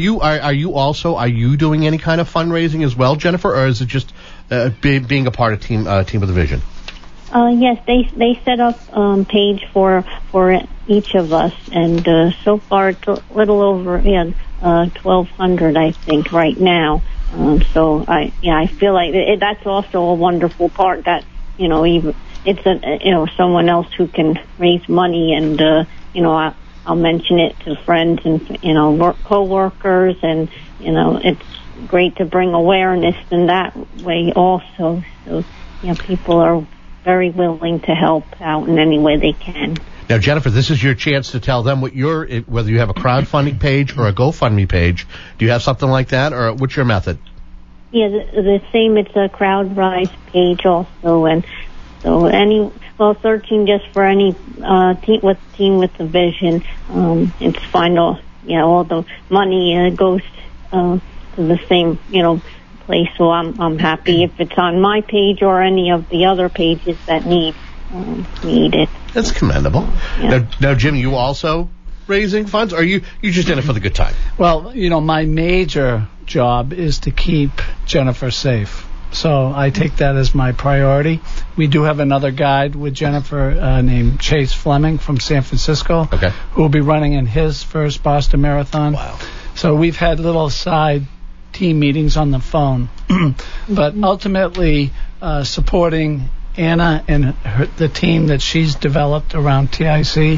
E: you doing any kind of fundraising as well, Jennifer, or is it just being a part of Team with a Vision?
I: Yes, they set up page for each of us, and so far it's a little over 1,200, I think, right now. So I feel like that's also a wonderful part that even it's someone else who can raise money, and I'll mention it to friends and co-workers, and it's great to bring awareness in that way also. So people are very willing to help out in any way they can.
E: Now, Jennifer, this is your chance to tell them whether you have a crowdfunding page or a GoFundMe page. Do you have something like that, or what's your method?
I: Yeah, the same. It's a CrowdRise page also, and so searching just for any Team with a Vision, it's fine. All the money goes to the same place. So I'm happy if it's on my page or any of the other pages that need it.
E: That's commendable. Yeah. Now, Jim, you also raising funds, or are you just in it for the good time?
R: Well, my major job is to keep Jennifer safe. So I take that as my priority. We do have another guide with Jennifer named Chase Fleming from San Francisco, who will be running in his first Boston Marathon. Wow. So we've had little side team meetings on the phone. But ultimately, supporting Anna and the team that she's developed around TIC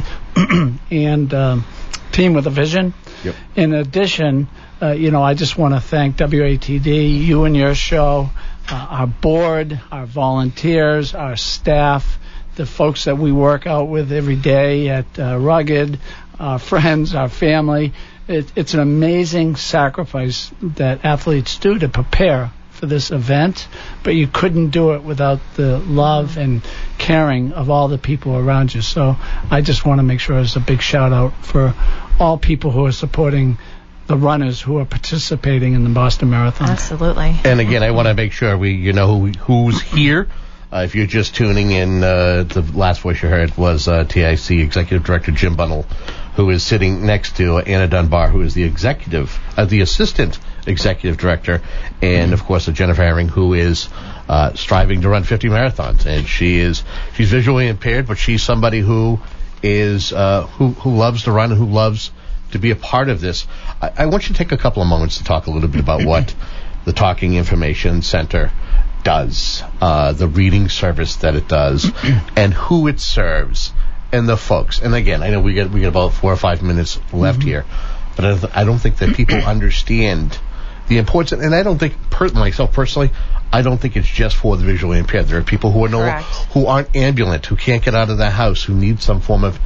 R: and Team with a Vision. Yep. In addition, I just want to thank WATD, you and your show, our board, our volunteers, our staff, the folks that we work out with every day at Rugged, our friends, our family. It's an amazing sacrifice that athletes do to prepare for this event, but you couldn't do it without the love and caring of all the people around you. So I just want to make sure there's a big shout out for all people who are supporting the runners who are participating in the Boston Marathon.
S: Absolutely.
E: And again, I want to make sure who's here. If you're just tuning in, the last voice you heard was TIC Executive Director Jim Bunnell, who is sitting next to Anna Dunbar, who is the Assistant Executive Director, and of course Jennifer Herring, who is striving to run 50 marathons. And she's visually impaired, but she's somebody who is who loves to run and who loves to be a part of this. I want you to take a couple of moments to talk a little bit about what the Talking Information Center does, the reading service that it does, and who it serves, and the folks. And again, I know we get about 4 or 5 minutes left here, but I don't think that people understand the importance, and I don't think, myself personally, I don't think it's just for the visually impaired. There are people who are who aren't ambulant, who can't get out of their house, who need some form of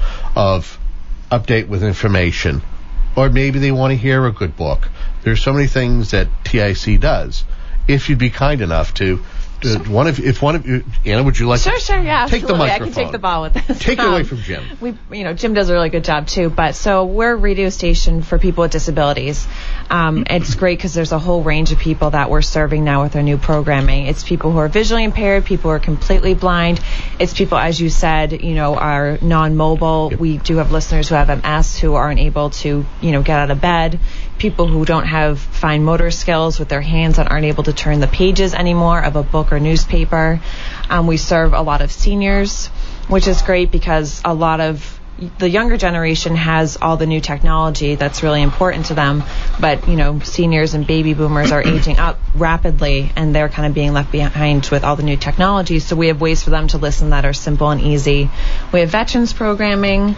E: update with information, or maybe they want to hear a good book. There's so many things that TIC does. If you'd be kind enough to. If one of you, Anna, would you like
S: Sure,
E: take
S: yeah, absolutely.
E: the microphone?
S: I can take the ball with this.
E: Take it away from Jim.
S: Jim does a really good job too. But so we're a radio station for people with disabilities. It's great because there's a whole range of people that we're serving now with our new programming. It's people who are visually impaired, people who are completely blind. It's people, as you said, are non-mobile. Yep. We do have listeners who have MS who aren't able to, get out of bed. People who don't have fine motor skills with their hands and aren't able to turn the pages anymore of a book or newspaper. We serve a lot of seniors, which is great because a lot of the younger generation has all the new technology that's really important to them, but seniors and baby boomers are aging up rapidly and they're kind of being left behind with all the new technology. So we have ways for them to listen that are simple and easy. We have veterans programming.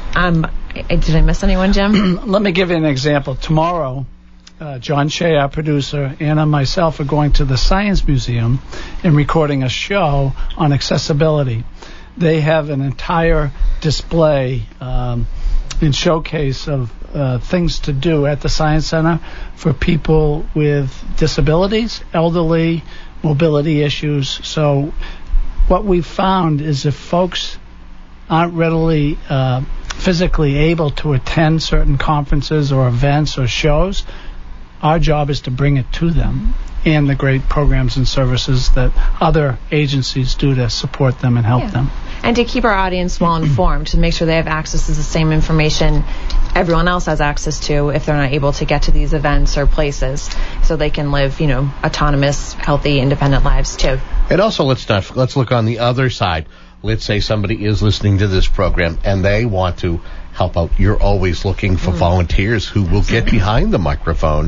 S: Did I miss anyone, Jim?
R: Let me give you an example. Tomorrow, John Shea, our producer, Anna and myself are going to the Science Museum and recording a show on accessibility. They have an entire display and showcase of things to do at the Science Center for people with disabilities, elderly, mobility issues. So what we've found is if folks aren't readily physically able to attend certain conferences or events or shows, our job is to bring it to them and the great programs and services that other agencies do to support them and help them.
S: And to keep our audience well informed, to make sure they have access to the same information everyone else has access to if they're not able to get to these events or places, so they can live, autonomous, healthy, independent lives too.
E: And also, let's look on the other side. Let's say somebody is listening to this program and they want to help out. You're always looking for volunteers who will get behind the microphone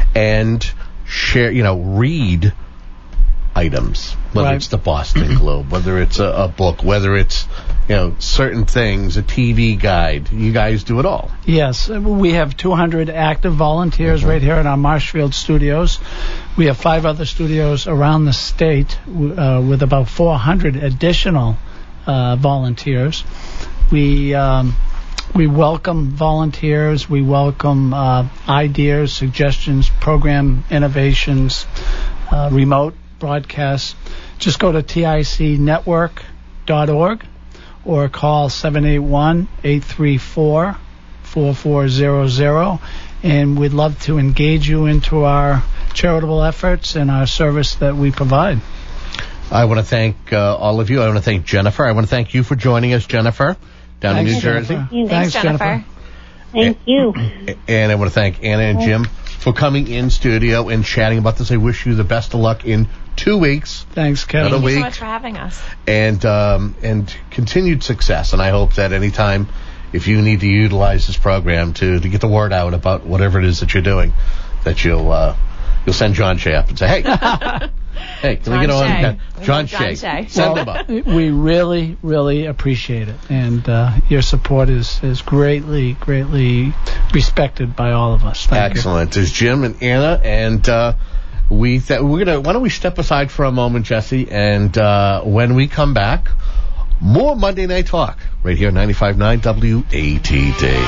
E: and share, read items, whether it's the Boston Globe, whether it's a book, whether it's, certain things, a TV guide. You guys do it all.
R: Yes, we have 200 active volunteers right here in our Marshfield studios. We have 5 other studios around the state with about 400 additional volunteers. We welcome volunteers. We welcome ideas, suggestions, program innovations, remote broadcasts. Just go to ticnetwork.org or call 781-834-4400, and we'd love to engage you into our charitable efforts and our service that we provide.
E: I want to thank all of you. I want to thank Jennifer. I want to thank you for joining us, Jennifer, down in New Jersey.
S: Thanks, Jennifer.
I: Thank you.
E: And I want to thank Anna and Jim for coming in studio and chatting about this. I wish you the best of luck in 2 weeks.
R: Thanks, Kevin.
S: Thank you so much for having us.
E: And continued success. And I hope that anytime, if you need to utilize this program to get the word out about whatever it is that you're doing, that you'll send John Shea up and say, hey. Hey, can we get on? John Shea. Send him up.
R: We really, really appreciate it. And your support is greatly, greatly respected by all of us. Thank you.
E: Excellent. There's Jim and Anna. And why don't we step aside for a moment, Jesse? And when we come back, more Monday Night Talk right here on 95.9 WATD.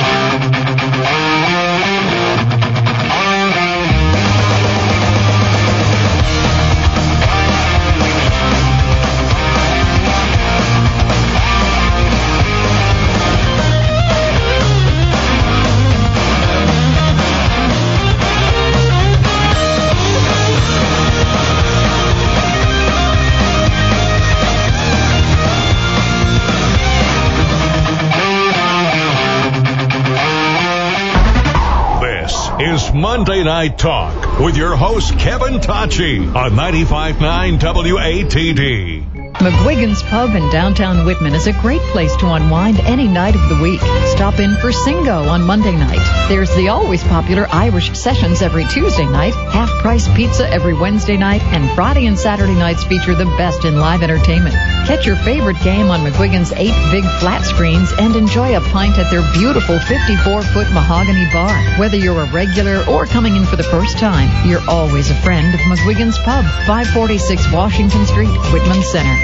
A: Is Monday Night Talk with your host Kevin Tachi on 95.9 WATD.
T: McGuigan's Pub in downtown Whitman is a great place to unwind any night of the week. Stop in for Singo on Monday night. There's the always popular Irish Sessions every Tuesday night, half-price pizza every Wednesday night, and Friday and Saturday nights feature the best in live entertainment. Catch your favorite game on McGuigan's 8 big flat screens and enjoy a pint at their beautiful 54-foot mahogany bar. Whether you're a regular or coming in for the first time, you're always a friend of McGuigan's Pub, 546 Washington Street, Whitman Center.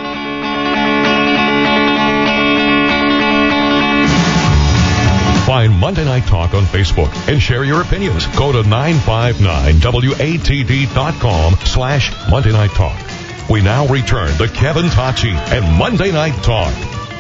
A: Find Monday Night Talk on Facebook and share your opinions. Go to 959watd.com/Monday Night Talk. We now return to Kevin Tocci and Monday Night Talk.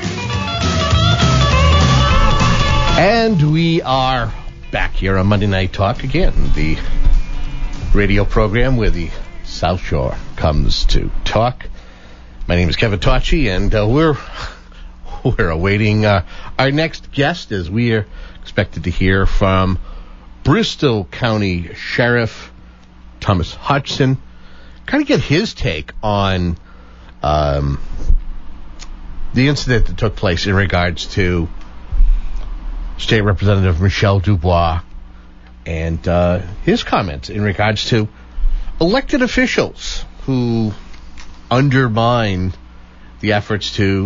E: And we are back here on Monday Night Talk again, the radio program where the South Shore comes to talk. My name is Kevin Tocci, and we're awaiting our next guest as we are expected to hear from Bristol County Sheriff Thomas Hodgson. Kind of get his take on the incident that took place in regards to State Representative Michelle Dubois and his comments in regards to elected officials who undermine the efforts to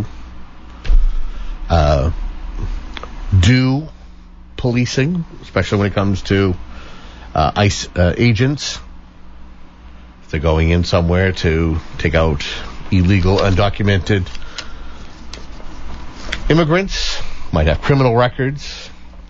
E: do policing, especially when it comes to ICE agents. If they're going in somewhere to take out illegal, undocumented immigrants, might have criminal records.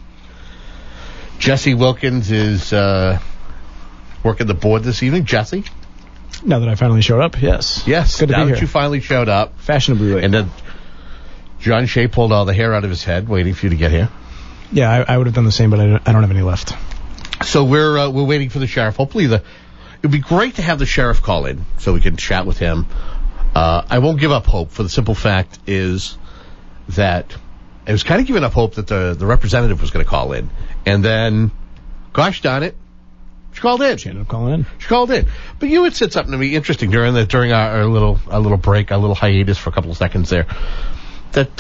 E: Jesse Wilkins is working the board this evening. Jesse?
K: Now that I finally showed up, yes.
E: Yes,
K: good to be
E: now
K: here.
E: that you finally showed up.
K: Fashionably late.
E: And then John Shea pulled all the hair out of his head waiting for you to get here.
K: Yeah, I would have done the same, but I don't have any left.
E: So we're waiting for the sheriff. Hopefully it would be great to have the sheriff call in so we can chat with him. I won't give up hope, for the simple fact is that I was kind of giving up hope that the representative was going to call in. And then, gosh darn it, she called in.
K: She ended up calling in.
E: She called in. But you had said something to me interesting during our little break, our little hiatus for a couple of seconds there, that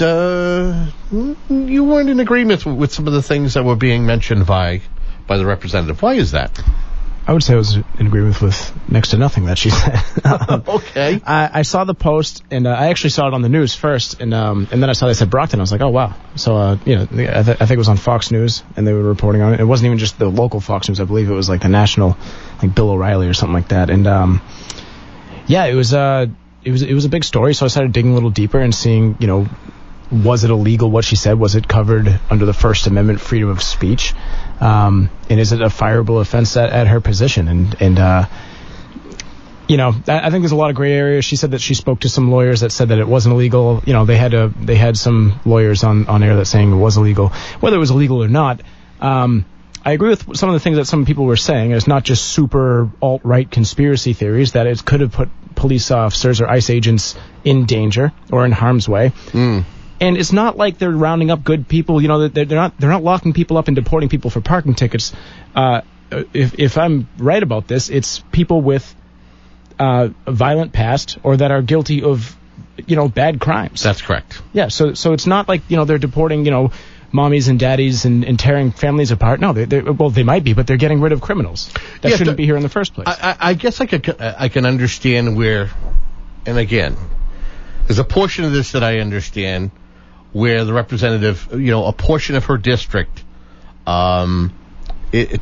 E: you weren't in agreement with some of the things that were being mentioned by the representative. Why is that?
K: I would say I was in agreement with next to nothing that she said.
E: Okay.
K: I saw the post, and I actually saw it on the news first, and then I saw they said Brockton. I was like, oh, wow. So, I think it was on Fox News, and they were reporting on it. It wasn't even just the local Fox News. I believe it was like the national, like Bill O'Reilly or something like that. And, it was a big story, so I started digging a little deeper and seeing, was it illegal what she said? Was it covered under the First Amendment freedom of speech? And is it a fireable offense at her position? And I think there's a lot of gray areas. She said that she spoke to some lawyers that said that it wasn't illegal. They had some lawyers on air that saying it was illegal. Whether it was illegal or not, I agree with some of the things that some people were saying. It's not just super alt-right conspiracy theories, that it could have put police officers or ICE agents in danger or in harm's way. And it's not like they're rounding up good people. They're not locking people up and deporting people for parking tickets. If I'm right about this, it's people with a violent past or that are guilty of, bad crimes.
E: That's correct.
K: Yeah. So it's not like they're deporting mommies and daddies and tearing families apart. No, they might be, but they're getting rid of criminals that shouldn't be here in the first place.
E: I guess I can understand where, and again, there's a portion of this that I understand where the representative, a portion of her district, it's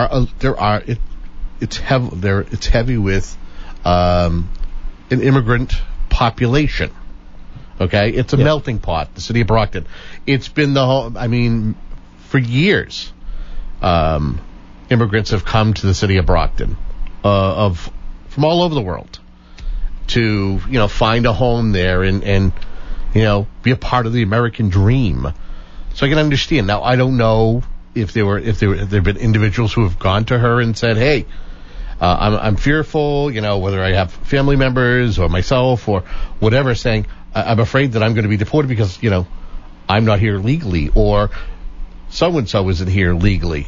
E: heavy with an immigrant population. Okay, it's a melting pot. The city of Brockton. It's been for years, immigrants have come to the city of Brockton, from all over the world, to find a home there and be a part of the American dream. So I can understand. Now I don't know if there have been individuals who have gone to her and said, "Hey, I'm fearful," whether I have family members or myself or whatever, saying I'm afraid that I'm going to be deported because I'm not here legally, or so and so isn't here legally.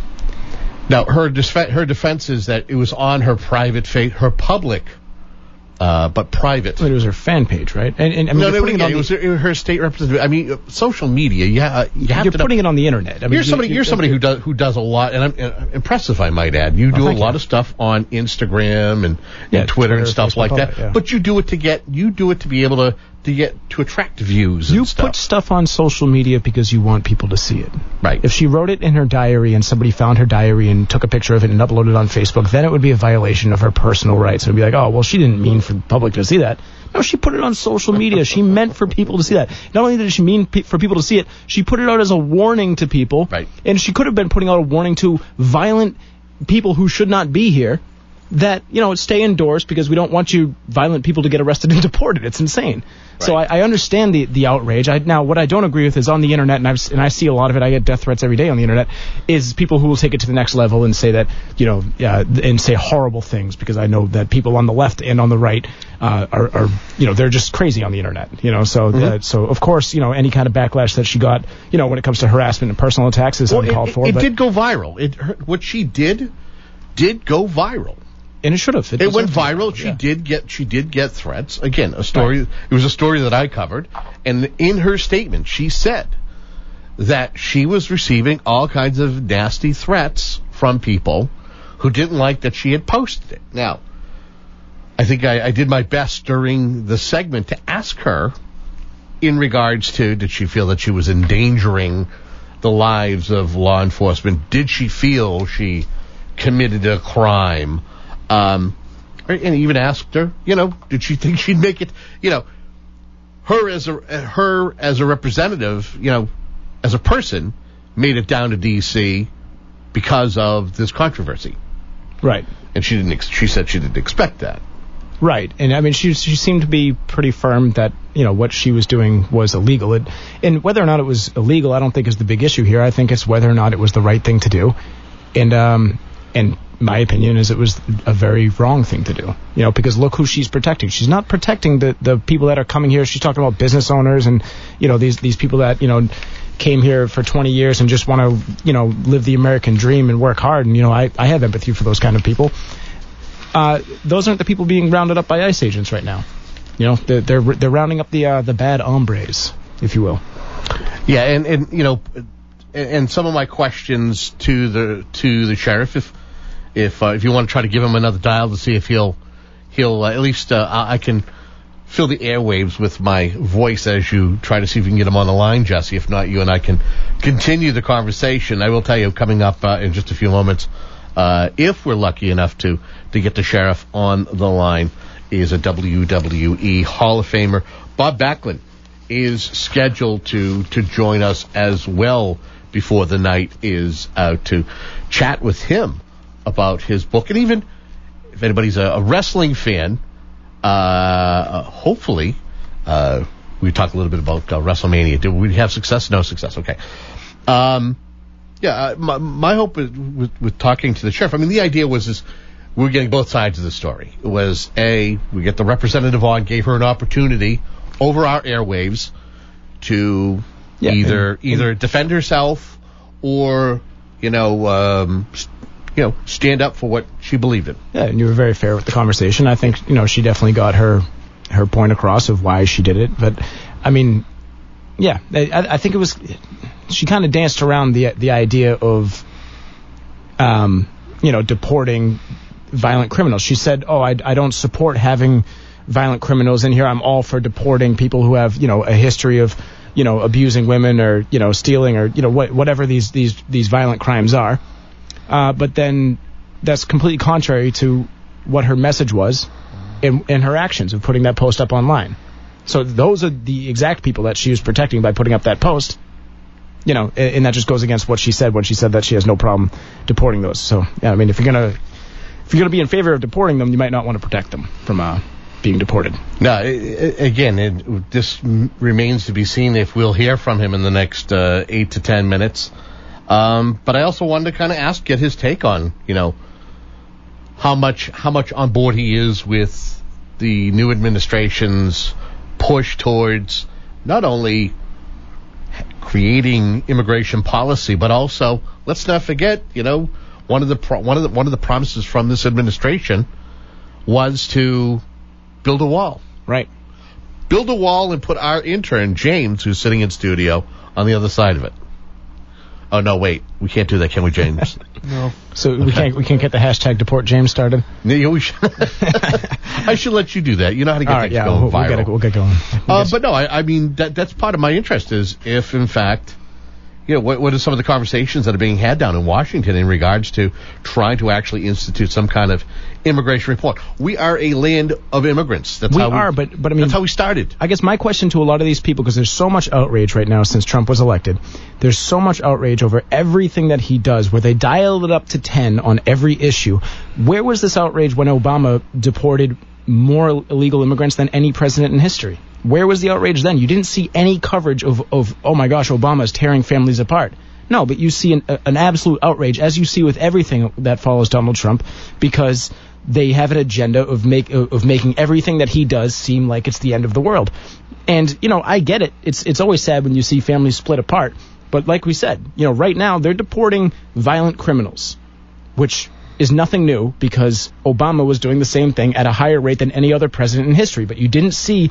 E: Now her defense is that it was on her private her public but private.
K: But it was her fan page, right? And I mean,
E: it was her state representative. I mean, social media. You're
K: putting it on the internet. I mean,
E: you're somebody who does a lot, and I'm impressive, I might add. You do a lot of stuff on Instagram and Twitter and stuff like that. Yeah. But you do it to be able to attract views.
K: You put stuff on social media because you want people to see it.
E: Right.
K: If she wrote it in her diary and somebody found her diary and took a picture of it and uploaded it on Facebook, then it would be a violation of her personal rights. It would be like, oh, well, she didn't mean for the public to see that. No, she put it on social media. She meant for people to see that. Not only did she mean for people to see it, she put it out as a warning to people.
E: Right.
K: And she could have been putting out a warning to violent people who should not be here that, stay indoors because we don't want you violent people to get arrested and deported. It's insane. Right. So I understand the outrage. Now, what I don't agree with is on the internet, and I see a lot of it. I get death threats every day on the internet. Is people who will take it to the next level and say that and say horrible things, because I know that people on the left and on the right are they're just crazy on the internet. So of course any kind of backlash that she got when it comes to harassment and personal attacks is uncalled for.
E: It did go viral. What she did go viral.
K: And it should have.
E: It went viral. She did get threats. Again, a story. Right. It was a story that I covered. And in her statement, she said that she was receiving all kinds of nasty threats from people who didn't like that she had posted it. Now, I think I did my best during the segment to ask her in regards to, did she feel that she was endangering the lives of law enforcement? Did she feel she committed a crime? And even asked her, did she think she'd make it? Her as a representative, as a person, made it down to D.C. because of this controversy.
K: Right.
E: And she said she didn't expect that.
K: Right. And I mean, she seemed to be pretty firm that, what she was doing was illegal. And whether or not it was illegal, I don't think is the big issue here. I think it's whether or not it was the right thing to do. And my opinion is it was a very wrong thing to do, because look who she's protecting. She's not protecting the people that are coming here. She's talking about business owners and, these people that, came here for 20 years and just want to, live the American dream and work hard. And, I have empathy for those kind of people. Those aren't the people being rounded up by ICE agents right now. They're rounding up the bad hombres, if you will.
E: Yeah. And some of my questions to the sheriff, if you want to try to give him another dial to see if he'll at least I can fill the airwaves with my voice as you try to see if you can get him on the line, Jesse. If not, you and I can continue the conversation. I will tell you coming up in just a few moments, if we're lucky enough to get the sheriff on the line, is a WWE Hall of Famer. Bob Backlund is scheduled to join us as well before the night is out to chat with him about his book. And even if anybody's a wrestling fan, hopefully, we talked a little bit about WrestleMania. Did we have success? No success. Okay. My hope with talking to the sheriff, I mean, the idea was we were getting both sides of the story. It was, we get the representative on, gave her an opportunity over our airwaves to either defend herself or, stand up for what she believed in.
K: Yeah, and you were very fair with the conversation. I think, she definitely got her point across of why she did it. But, I mean, yeah, I think it was, she kind of danced around the idea of, deporting violent criminals. She said, I don't support having violent criminals in here. I'm all for deporting people who have, a history of, abusing women or, stealing or, whatever these violent crimes are. But then that's completely contrary to what her message was and her actions of putting that post up online. So those are the exact people that she was protecting by putting up that post. And that just goes against what she said when she said that she has no problem deporting those. So, yeah, I mean, if you're gonna be in favor of deporting them, you might not want to protect them from being deported.
E: No, this remains to be seen if we'll hear from him in the next 8 to 10 minutes. But I also wanted to kind of get his take on, how much on board he is with the new administration's push towards not only creating immigration policy, but also, let's not forget, one of the promises from this administration was to build a wall.
K: Right.
E: Build a wall and put our intern, James, who's sitting in studio, on the other side of it. Oh, no, wait. We can't do that, can we, James?
K: No. So we can't get the hashtag Deport James started?
E: Yeah, we should. I should let you do that. You know how to get things going viral.
K: We'll get going.
E: But no, I mean, that's part of my interest is if, in fact, what are some of the conversations that are being had down in Washington in regards to trying to actually institute some kind of immigration report? We are a land of immigrants. But I mean, that's how we started.
K: I guess my question to a lot of these people, because there's so much outrage right now since Trump was elected, there's so much outrage over everything that he does, where they dial it up to 10 on every issue. Where was this outrage when Obama deported more illegal immigrants than any president in history? Where was the outrage then? You didn't see any coverage of oh my gosh, Obama's tearing families apart. No, but you see an absolute outrage, as you see with everything that follows Donald Trump, because they have an agenda of making everything that he does seem like it's the end of the world. And, I get it. It's always sad when you see families split apart. But like we said, right now they're deporting violent criminals, which is nothing new because Obama was doing the same thing at a higher rate than any other president in history. But you didn't see,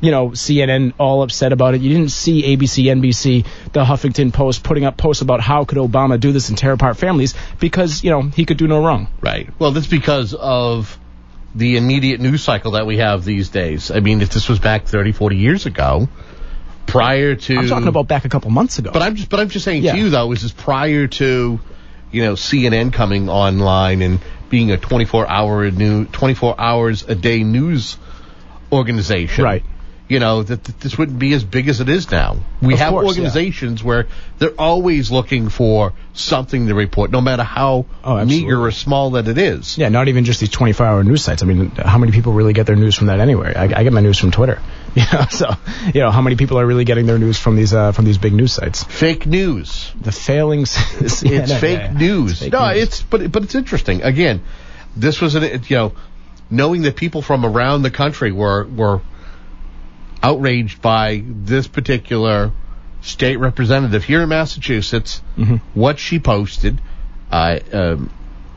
K: CNN all upset about it. You didn't see ABC, NBC, the Huffington Post putting up posts about how could Obama do this and tear apart families because, he could do no wrong.
E: Right. Well, that's because of the immediate news cycle that we have these days. I mean, if this was back 30, 40 years ago, prior to...
K: I'm talking about back a couple months ago.
E: But I'm just saying to you, though, is this prior to... CNN coming online and being a 24 hours a day news organization.
K: Right.
E: That this wouldn't be as big as it is now. We have organizations where they're always looking for something to report, no matter how meager or small that it is.
K: Yeah, not even just these 24-hour news sites. I mean, how many people really get their news from that anyway? I get my news from Twitter. So, how many people are really getting their news from these big news sites?
E: Fake news.
K: The failings.
E: It's fake news. But it's interesting. Again, this was knowing that people from around the country were outraged by this particular state representative here in Massachusetts, what she posted, and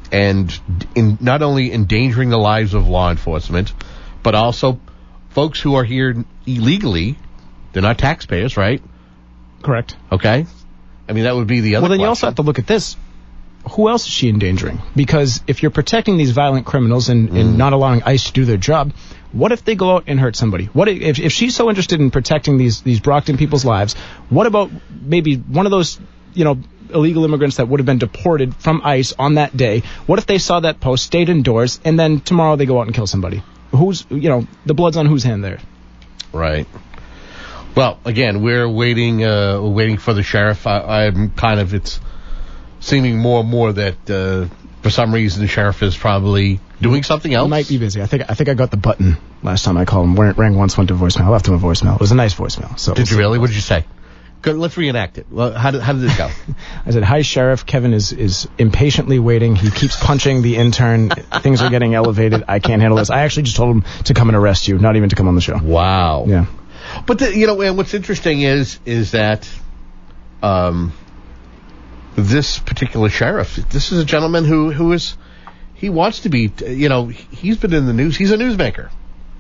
E: in not only endangering the lives of law enforcement, but also folks who are here illegally. They're not taxpayers, right?
K: Correct.
E: Okay. I mean, that would be the other
K: Well, then
E: question.
K: You also have to look at this. Who else is she endangering? Because if you're protecting these violent criminals and not allowing ICE to do their job, what if they go out and hurt somebody? What if she's so interested in protecting these Brockton people's lives, what about maybe one of those, illegal immigrants that would have been deported from ICE on that day? What if they saw that post, stayed indoors, and then tomorrow they go out and kill somebody? Who's, the blood's on whose hand there?
E: Right. Well, again, we're waiting for the sheriff. It's seeming more and more that for some reason the sheriff is probably doing something else.
K: He might be busy. I think I got the button last time I called him. Rang once, went to voicemail. I left him a voicemail. It was a nice voicemail. So
E: did you really? What did you say? Good, let's reenact it. Well, how did it go?
K: I said, "Hi, Sheriff. Kevin is impatiently waiting. He keeps punching the intern. Things are getting elevated. I can't handle this. I actually just told him to come and arrest you, not even to come on the show."
E: Wow.
K: Yeah.
E: But and what's interesting is that this particular sheriff, this is a gentleman who he wants to be, he's been in the news. He's a newsmaker,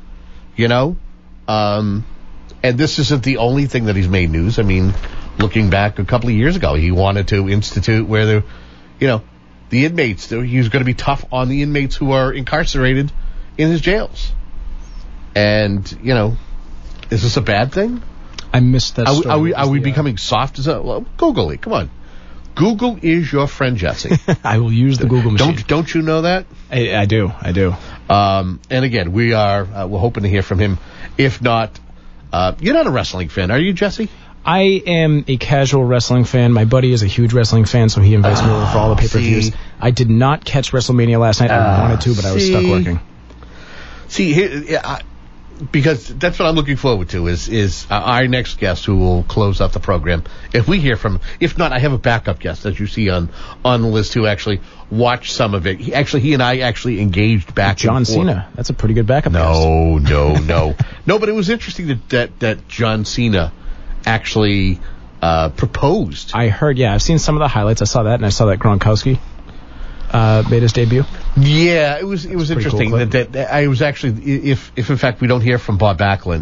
E: and this isn't the only thing that he's made news. I mean, looking back a couple of years ago, he wanted to institute where the inmates, he was going to be tough on the inmates who are incarcerated in his jails. And, is this a bad thing?
K: I missed that story.
E: Are we becoming soft as a... Well, Google it. Come on. Google is your friend, Jesse.
K: I will use the Google machine.
E: Don't you know that?
K: I do.
E: And again, we're hoping to hear from him. If not, you're not a wrestling fan, are you, Jesse?
K: I am a casual wrestling fan. My buddy is a huge wrestling fan, so he invites me over for all the pay-per-views. I did not catch WrestleMania last night. I wanted to, but I was stuck working.
E: See, here, because that's what I'm looking forward to is our next guest who will close out the program. If we hear from, if not, I have a backup guest, as you see on the list, who actually watched some of it. He and I actually engaged back.
K: John Cena. That's a pretty good backup guest.
E: No. No, but it was interesting that John Cena actually proposed.
K: I heard, I've seen some of the highlights. I saw that, and I saw that Gronkowski.
B: made his debut?
E: Yeah, it was interesting
B: cool
E: that I was actually, if in fact we don't hear from Bob Backlund,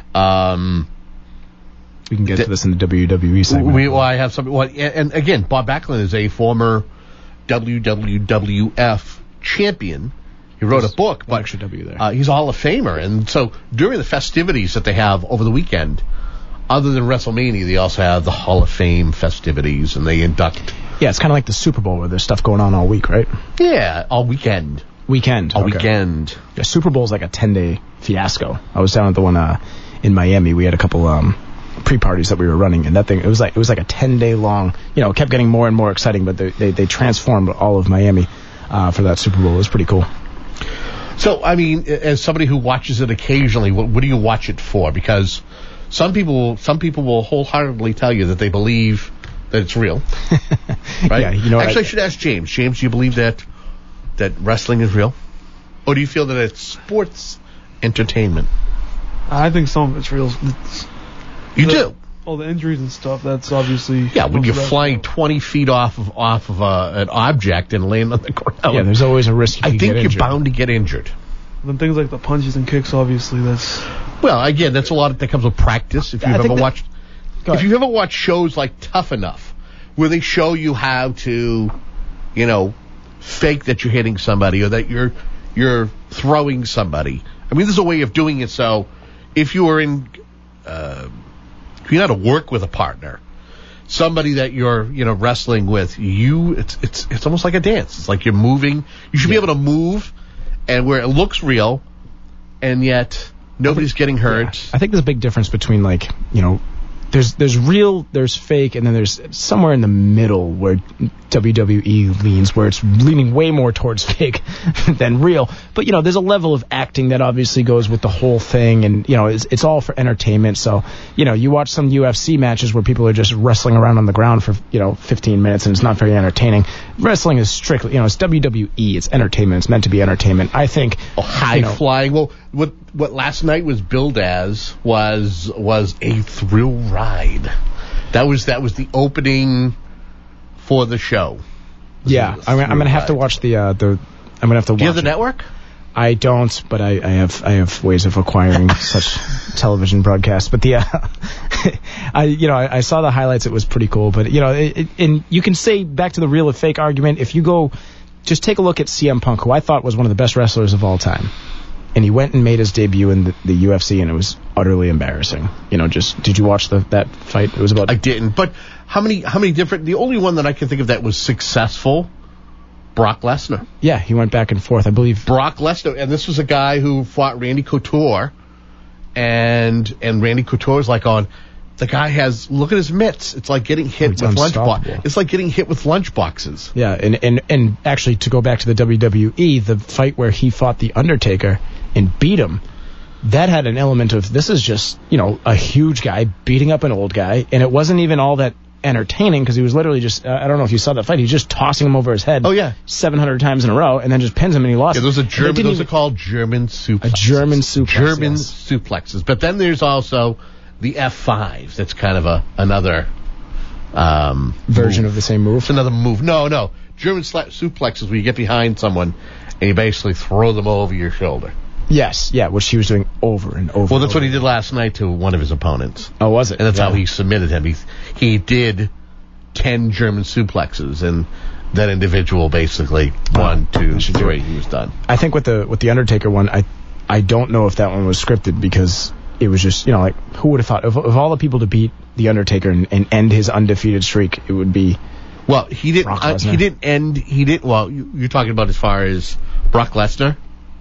B: we can get to this in the WWE segment.
E: I have some. Well, and again, Bob Backlund is a former WWF champion. He wrote a book, but
B: extra W there.
E: He's a Hall of Famer, and so during the festivities that they have over the weekend, other than WrestleMania, they also have the Hall of Fame festivities, and they induct.
B: Yeah, it's kind of like the Super Bowl where there's stuff going on all week, right?
E: Yeah, all weekend.
B: All weekend. Yeah, Super Bowl's like a 10-day fiasco. I was down at the one in Miami. We had a couple pre-parties that we were running, and that thing it was like a 10-day long. It kept getting more and more exciting, but they transformed all of Miami for that Super Bowl. It was pretty cool.
E: So, I mean, as somebody who watches it occasionally, what do you watch it for? Because some people will wholeheartedly tell you that they believe that it's real, right?
B: Yeah,
E: Actually, I should ask James. James, do you believe that wrestling is real, or do you feel that it's sports entertainment?
U: I think some of it's real.
E: You do?
U: All the injuries and stuff. That's obviously.
E: Yeah, when you're flying 20 feet off of an object and laying on the ground.
B: Yeah, there's always a risk.
E: I think you're bound to get injured.
U: Then things like the punches and kicks, obviously, that's.
E: Well, again, that's a lot that comes with practice. If you've ever watched shows like Tough Enough, where they show you how to, fake that you're hitting somebody or that you're throwing somebody. I mean, there's a way of doing it. So, if you are in, if you know how to work with a partner, somebody that you're wrestling with, it's almost like a dance. It's like you're moving. You should be able to move, and where it looks real, and yet nobody's getting hurt.
B: Yeah. I think there's a big difference between there's real, there's fake, and then there's somewhere in the middle where WWE leans, where it's leaning way more towards fake than real. But, there's a level of acting that obviously goes with the whole thing, and, it's all for entertainment. So, you watch some UFC matches where people are just wrestling around on the ground for, 15 minutes, and it's not very entertaining. Wrestling is strictly, it's WWE, it's entertainment, it's meant to be entertainment. I think...
E: high flying. Well, what last night was billed as was a thrill ride. That was the opening for the show.
B: Yeah, I'm gonna have to watch I'm gonna have to watch.
E: Do you have the network?
B: I don't, but I have ways of acquiring such television broadcasts. But I saw the highlights. It was pretty cool. But and you can say back to the real or fake argument. If you go, just take a look at CM Punk, who I thought was one of the best wrestlers of all time. And he went and made his debut in the UFC, and it was utterly embarrassing. Did you watch that fight? It was about.
E: I didn't. But how many different? The only one that I can think of that was successful, Brock Lesnar.
B: Yeah, he went back and forth, I believe.
E: Brock Lesnar, and this was a guy who fought Randy Couture, and Randy Couture is like on. The guy has, look at his mitts. It's like getting hit with lunchboxes. It's like getting hit with lunchboxes.
B: Yeah, and actually to go back to the WWE, the fight where he fought The Undertaker and beat him, that had an element of, this is just, a huge guy beating up an old guy, and it wasn't even all that entertaining because he was literally just, I don't know if you saw that fight, he was just tossing him over his head 700 times in a row and then just pins him and he lost.
E: Yeah, those are called German suplexes.
B: A German suplex.
E: German suplexes. But then there's also the F5. That's kind of another
B: version
E: move.
B: of the same move.
E: It's another move. No. German suplexes where you get behind someone and you basically throw them over your shoulder.
B: Yes, yeah, which he was doing over and over.
E: Well, that's what he did last night to one of his opponents.
B: Oh, was it?
E: And that's how he submitted him. He did 10 German suplexes, and that individual basically 1, 2, 3. He was done.
B: I think with the Undertaker one, I don't know if that one was scripted because it was just, who would have thought of all the people to beat the Undertaker and end his undefeated streak, it would be.
E: Well, he didn't. He didn't end. He didn't. Well, you're talking about as far as Brock Lesnar.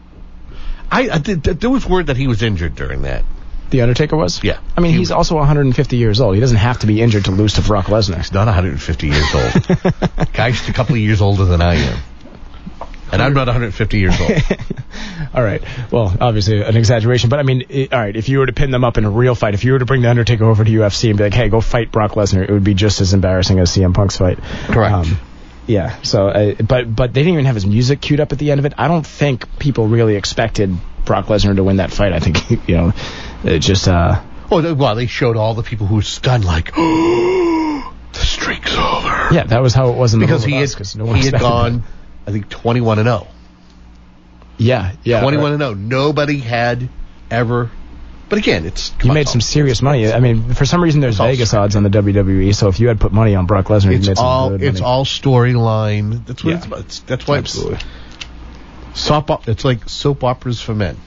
E: There was word that he was injured during that.
B: The Undertaker was?
E: Yeah.
B: I mean, he's also 150 years old. He doesn't have to be injured to lose to Brock Lesnar.
E: He's not 150 years old. Guy's a couple of years older than I am. And I'm not 150 years old.
B: All right. Well, obviously an exaggeration, but I mean, all right, if you were to pin them up in a real fight, if you were to bring The Undertaker over to UFC and be like, hey, go fight Brock Lesnar, it would be just as embarrassing as CM Punk's fight.
E: Correct.
B: Yeah. So, but they didn't even have his music queued up at the end of it. I don't think people really expected Brock Lesnar to win that fight. I think, it just.
E: Well, they showed all the people who were stunned, like, oh, the streak's over.
B: Yeah, that was how it was in the
E: because he had gone I think 21-0.
B: Yeah.
E: 21-0. Nobody had ever. But again,
B: you made some serious money. I mean, for some reason, there's Vegas odds on the WWE. So if you had put money on Brock Lesnar, you made some good money.
E: It's all storyline. That's what it's about. That's why
B: absolutely.
E: It's like soap operas for men.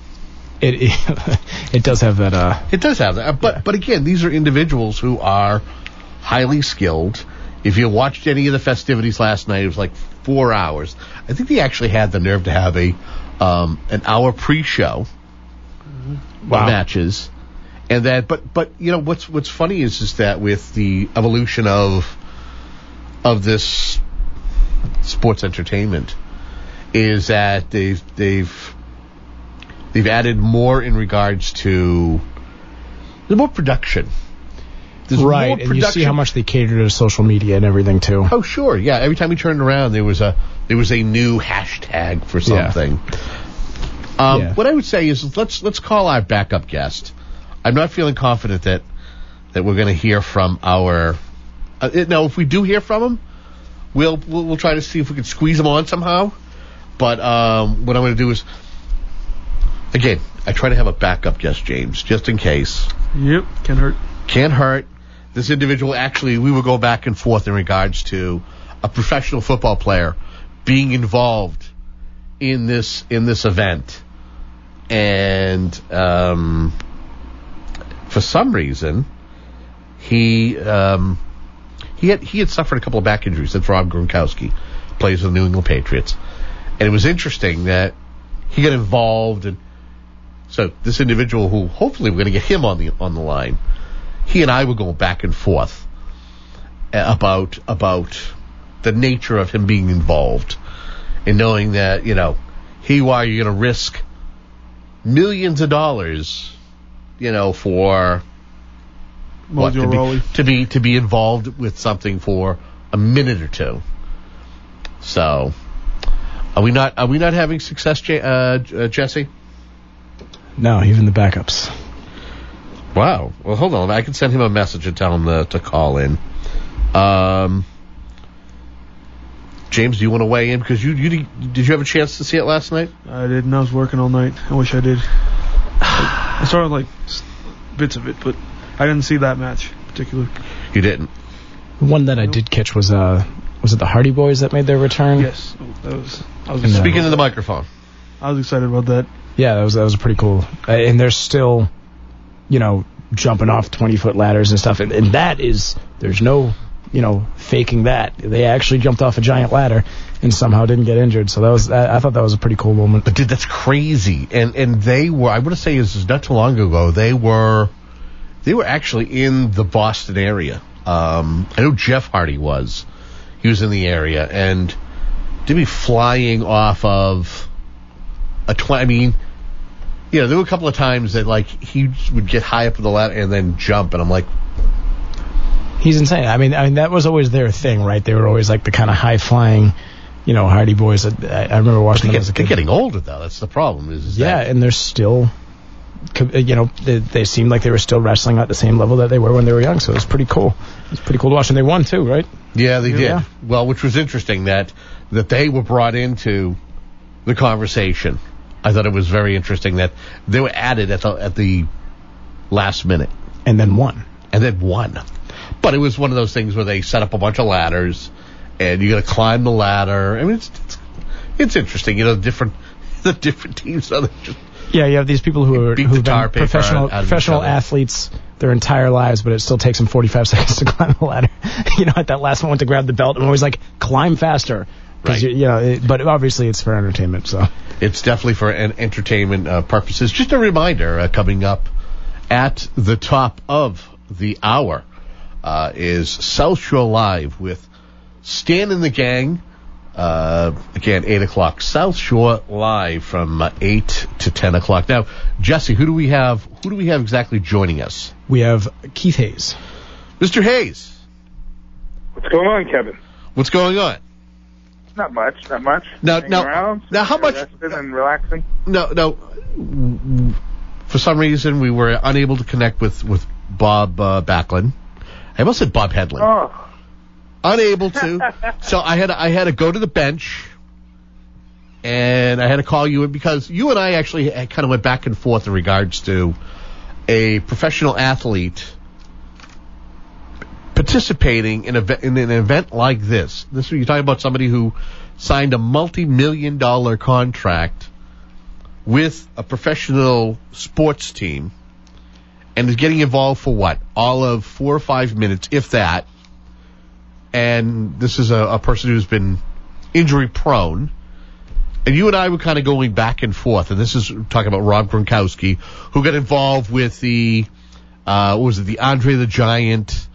B: It does have that.
E: It does have that. But again, these are individuals who are highly skilled. If you watched any of the festivities last night, it was like 4 hours. I think they actually had the nerve to have an hour pre-show matches, and that. But you know what's funny is that with the evolution of this sports entertainment, is that they've added more in regards to there's more production. There's
B: right,
E: more
B: and
E: production.
B: you see how much they cater to social media and everything too.
E: Oh, sure, yeah. Every time we turned around, there was a new hashtag for something. What I would say is let's call our backup guest. I'm not feeling confident that we're going to hear from our. Now, if we do hear from him, we'll try to see if we can squeeze him on somehow. But what I'm going to do is, again, I try to have a backup guest, James, just in case.
U: Yep, can't hurt.
E: Can't hurt. This individual, actually, we will go back and forth in regards to a professional football player being involved in this event, and for some reason, he had suffered a couple of back injuries. That's Rob Gronkowski, plays for the New England Patriots, and it was interesting that he got involved, and so this individual, who hopefully we're going to get him on the line. He and I were going back and forth about the nature of him being involved, and knowing that you're going to risk millions of dollars, for to be involved with something for a minute or two. So, are we not having success, Jesse?
B: No, even the backups.
E: Wow. Well, hold on. I can send him a message and tell him to call in. James, do you want to weigh in? Because did you have a chance to see it last night?
U: I didn't. I was working all night. I wish I did. I saw like bits of it, but I didn't see that match in particular.
E: You didn't?
B: One that I did catch was it the Hardy Boys that made their return?
U: Yes. I was
E: speaking to the microphone.
U: I was excited about that.
B: Yeah, that was pretty cool. And they're still, jumping off 20-foot ladders and stuff. And that is, there's no, faking that. They actually jumped off a giant ladder and somehow didn't get injured. So I thought that was a pretty cool moment.
E: But dude, that's crazy. And they were, I want to say is not too long ago, they were actually in the Boston area. I know Jeff Hardy was. He was in the area, and to be flying off of there were a couple of times that he would get high up in the ladder and then jump, and I'm like,
B: he's insane. I mean that was always their thing, right? They were always like the kind of high flying, Hardy Boys. I remember watching them as a kid.
E: They're getting older though. That's the problem.
B: And they're still, they seemed like they were still wrestling at the same level that they were when they were young. So it was pretty cool. It was pretty cool to watch, and they won too, right?
E: Yeah, they did. Well, which was interesting that they were brought into the conversation. I thought it was very interesting that they were added at the last minute.
B: And then won.
E: But it was one of those things where they set up a bunch of ladders, and you got to climb the ladder. I mean, it's interesting. The different teams.
B: Yeah, you have these people who've been professional athletes their entire lives, but it still takes them 45 seconds to climb the ladder. At that last moment to grab the belt, I'm always like, climb faster. Right. But obviously it's for entertainment, so.
E: It's definitely for entertainment purposes. Just a reminder, coming up at the top of the hour is South Shore Live with Stan and the Gang. Again, 8 o'clock. South Shore Live from 8 to 10 o'clock. Now, Jesse, who do we have exactly joining us?
B: We have Keith Hayes.
E: Mr. Hayes.
D: What's going on, Kevin?
E: What's going on?
D: Not much.
E: Now, how much?
D: Resting and relaxing.
E: No. For some reason, we were unable to connect with Bob Backlund. I almost said Bob Hedlund.
D: Oh.
E: Unable to. So I had to go to the bench and I had to call you because you and I actually kind of went back and forth in regards to a professional athlete participating in an event like this. You're talking about somebody who signed a multi-million-dollar contract with a professional sports team and is getting involved for what? All of 4 or 5 minutes, if that. And this is a person who's been injury prone. And you and I were kind of going back and forth, and this is talking about Rob Gronkowski, who got involved with the Andre the Giant,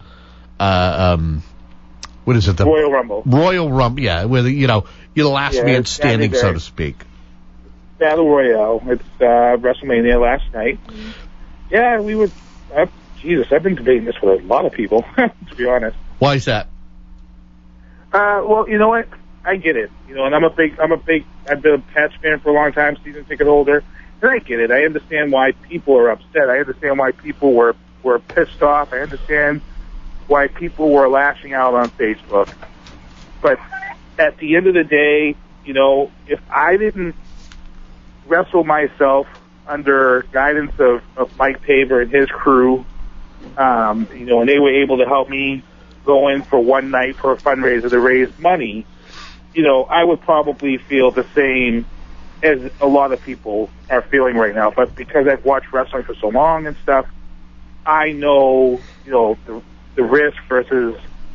E: what is it? The
C: Royal Rumble.
E: Royal Rumble, yeah, where you're the last man standing, so to speak.
C: Battle Royale. It's WrestleMania last night. Yeah, we were. Jesus, I've been debating this with a lot of people, to be honest.
E: Why is that?
C: Well, you know what? I get it. And I've been a Pats fan for a long time, season ticket holder, and I get it. I understand why people are upset. I understand why people were pissed off. I understand why people were lashing out on Facebook. But at the end of the day, if I didn't wrestle myself under guidance of Mike Tabor and his crew, and they were able to help me go in for one night for a fundraiser to raise money, I would probably feel the same as a lot of people are feeling right now. But because I've watched wrestling for so long and stuff, I know, the risk versus,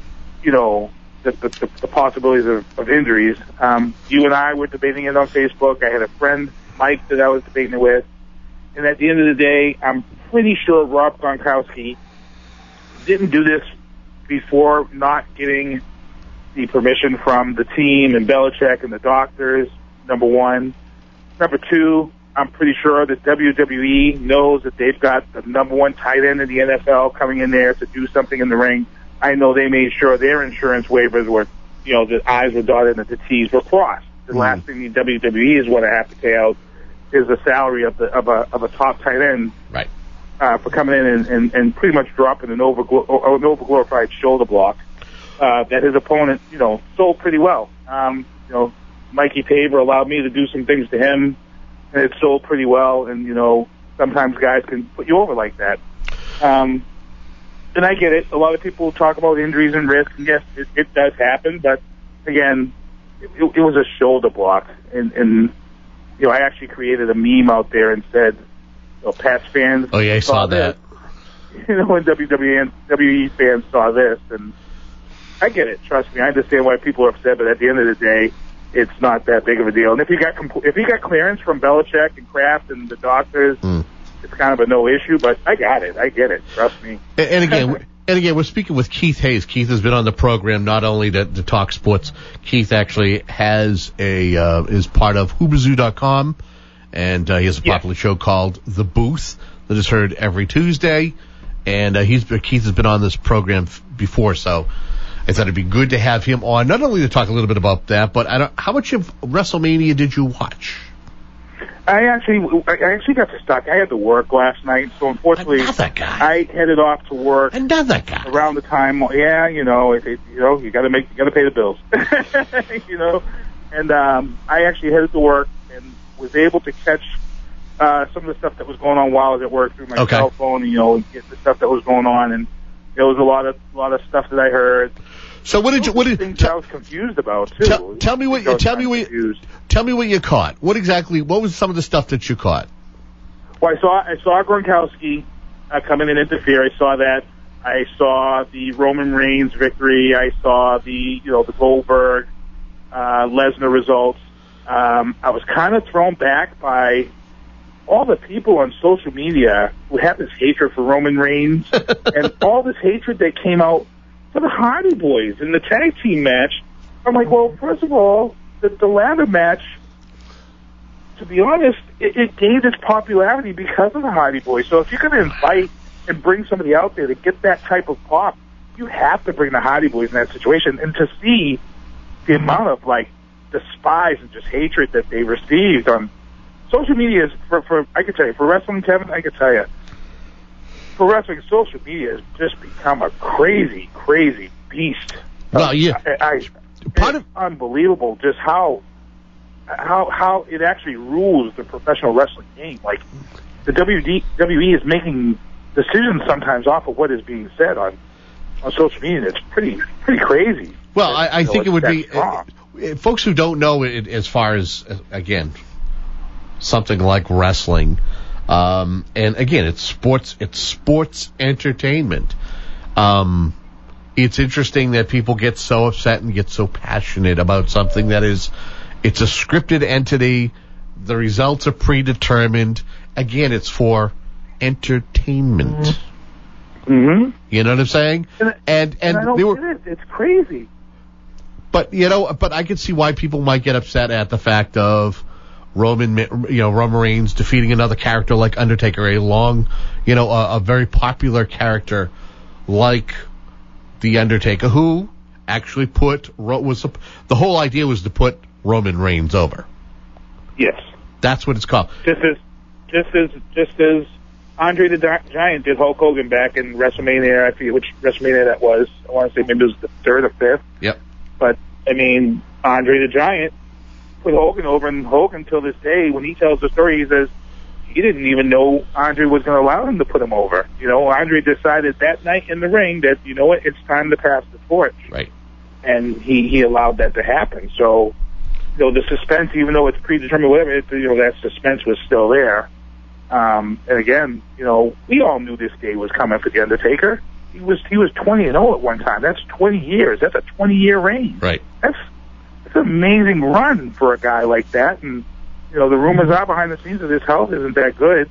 C: the possibilities of injuries. You and I were debating it on Facebook. I had a friend, Mike, that I was debating it with. And at the end of the day, I'm pretty sure Rob Gronkowski didn't do this before not getting the permission from the team and Belichick and the doctors, number one. Number two, I'm pretty sure that WWE knows that they've got the number one tight end in the NFL coming in there to do something in the ring. I know they made sure their insurance waivers were, the I's were dotted and the T's were crossed. The last thing the WWE is going to have to pay out is the salary of a top tight end,
E: right?
C: For coming in and pretty much dropping an overglorified shoulder block that his opponent, sold pretty well. Mikey Tabor allowed me to do some things to him, and it sold pretty well. And sometimes guys can put you over like that. And I get it. A lot of people talk about injuries and risk, and yes, it does happen. But again, it was a shoulder block, and I actually created a meme out there and said, Pats fans.
E: Oh yeah, I saw that.
C: When WWE fans saw this, and I get it. Trust me, I understand why people are upset. But at the end of the day, it's not that big of a deal. And if you got clearance from Belichick and Kraft and the doctors, it's kind of a no issue. But I got it. I get it. Trust me.
E: And again, we're speaking with Keith Hayes. Keith has been on the program not only to talk sports. Keith actually has is part of Hoobazoo.com, and he has a popular show called The Booth that is heard every Tuesday. And Keith has been on this program before, so I thought it'd be good to have him on, not only to talk a little bit about that, but how much of WrestleMania did you watch?
C: I actually got stuck. I had to work last night, so unfortunately, I headed off to work.
E: Another guy.
C: Around the time, you got to pay the bills, And I actually headed to work and was able to catch some of the stuff that was going on while I was at work through my cell phone. And, get the stuff that was going on, and there was a lot of stuff that I heard.
E: So what did
C: I was confused about too.
E: Tell me what you caught. What was some of the stuff that you caught?
C: Well, I saw Gronkowski come in and interfere. I saw that. I saw the Roman Reigns victory. I saw the Goldberg Lesnar results. I was kind of thrown back by all the people on social media who have this hatred for Roman Reigns and all this hatred that came out for the Hardy Boys in the tag team match. I'm like, well, first of all, the ladder match, to be honest, it gained its popularity because of the Hardy Boys. So if you're going to invite and bring somebody out there to get that type of pop, you have to bring the Hardy Boys in that situation. And to see the amount of, despise and just hatred that they received on social media is, I can tell you, for wrestling, Kevin, I can tell you, for wrestling, social media has just become a crazy, crazy beast.
E: Well, yeah.
C: It's unbelievable just how how it actually rules the professional wrestling game. Like, the WWE is making decisions sometimes off of what is being said on social media. It's pretty crazy.
E: Well, I think it would be folks who don't know it as far as, again, something like wrestling, and again, it's sports entertainment. It's interesting that people get so upset and get so passionate about something that it's a scripted entity. The results are predetermined. Again, it's for entertainment.
C: Mm-hmm.
E: You know what I'm saying? And
C: I don't get it. It's crazy.
E: But I can see why people might get upset at the fact of Roman Reigns defeating another character like Undertaker, a very popular character like the Undertaker, who actually the whole idea was to put Roman Reigns over.
C: Yes,
E: that's what it's called.
C: Just as Andre the Giant did Hulk Hogan back in WrestleMania. I forget which WrestleMania that was. I want to say maybe it was the 3rd or 5th.
E: Yep.
C: But I mean, Andre the Giant put Hogan over, and Hogan, till this day, when he tells the story, he says he didn't even know Andre was going to allow him to put him over. Andre decided that night in the ring that, it's time to pass the torch.
E: Right. And
C: he allowed that to happen. So, the suspense, even though it's predetermined, whatever, that suspense was still there. And again, we all knew this day was coming for the Undertaker. He was 20-0 at one time. That's 20 years. That's a 20-year reign.
E: Right.
C: That's an amazing run for a guy like that. And the rumors are behind the scenes that his health isn't that good.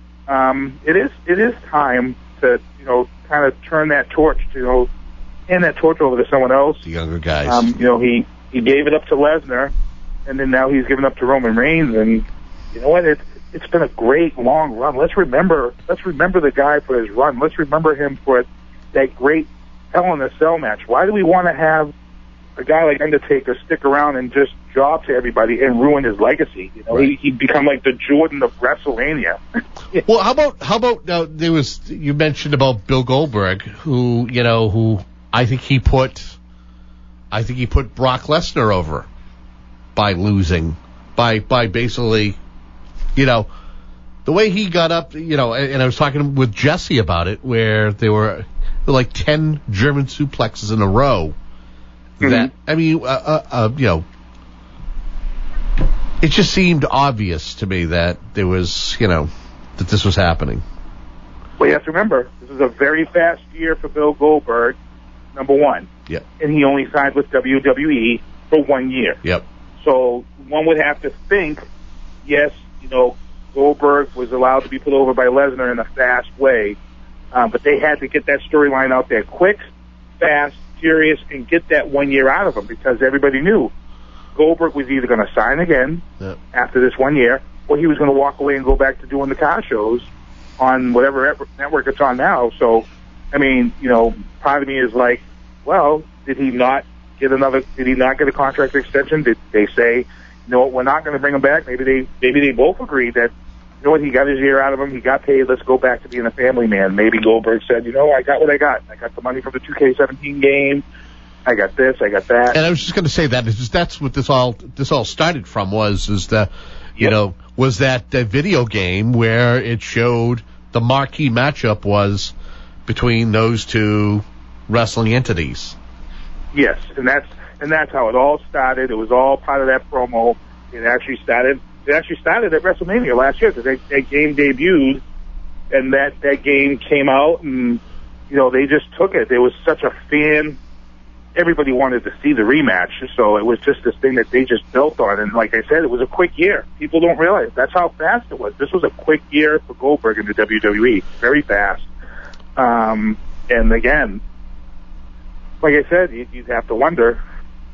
C: It is time to kind of turn that torch, hand that torch over to someone else.
E: The younger guys.
C: He gave it up to Lesnar, and then now he's given up to Roman Reigns. And you know what? It's been a great long run. Let's remember the guy for his run. Let's remember him for that great Hell in a Cell match. Why do we want to have a guy like Undertaker stick around and just job to everybody and ruin his legacy?
E: Right.
C: He'd become like the Jordan of WrestleMania.
E: Well, how about you mentioned about Bill Goldberg, who I think he put Brock Lesnar over by losing, by basically, the way he got up, and I was talking with Jesse about it, where there were like 10 German suplexes in a row. Mm-hmm. That, I mean, it just seemed obvious to me that there was, that this was happening.
C: Well, you have to remember, this is a very fast year for Bill Goldberg, number one.
E: Yep.
C: And he only signed with WWE for 1 year.
E: Yep.
C: So one would have to think, yes, Goldberg was allowed to be put over by Lesnar in a fast way, but they had to get that storyline out there quick, fast, furious, and get that 1 year out of him, because everybody knew Goldberg was either going to sign again after this 1 year, or he was going to walk away and go back to doing the car shows on whatever network it's on now. So, I mean, part of me is like, well, did he not get a contract extension? Did they say, no, we're not going to bring him back? Maybe they both agreed that, he got his year out of him, he got paid, let's go back to being a family man. Maybe Goldberg said, I got what I got. I got the money from the 2K17 game. I got this, I got that.
E: And I was just going to say that's what this all started from, was that video game where it showed the marquee matchup was between those two wrestling entities.
C: Yes, and that's how it all started. It was all part of that promo. It actually started at WrestleMania last year, because that game debuted, and that game came out, and they just took it. There was such a fan. Everybody wanted to see the rematch, so it was just this thing that they just built on. And like I said, it was a quick year. People don't realize that's how fast it was. This was a quick year for Goldberg in the WWE. Very fast. And again, like I said, you'd have to wonder,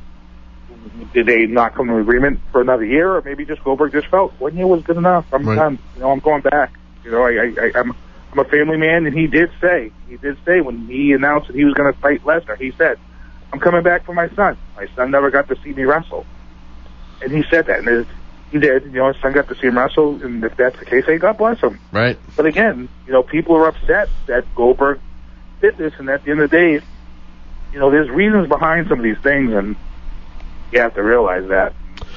C: did they not come to an agreement for another year, or maybe just Goldberg just felt 1 year was good enough. I'm done. I'm going back. I'm a family man, and he did say when he announced that he was going to fight Lesnar, he said, I'm coming back for my son. My son never got to see me wrestle. And he said that, and he did. His son got to see him wrestle, and if that's the case, hey, God bless him.
E: Right.
C: But again, people are upset that Goldberg did this, and at the end of the day, there's reasons behind some of these things, and you have to realize that.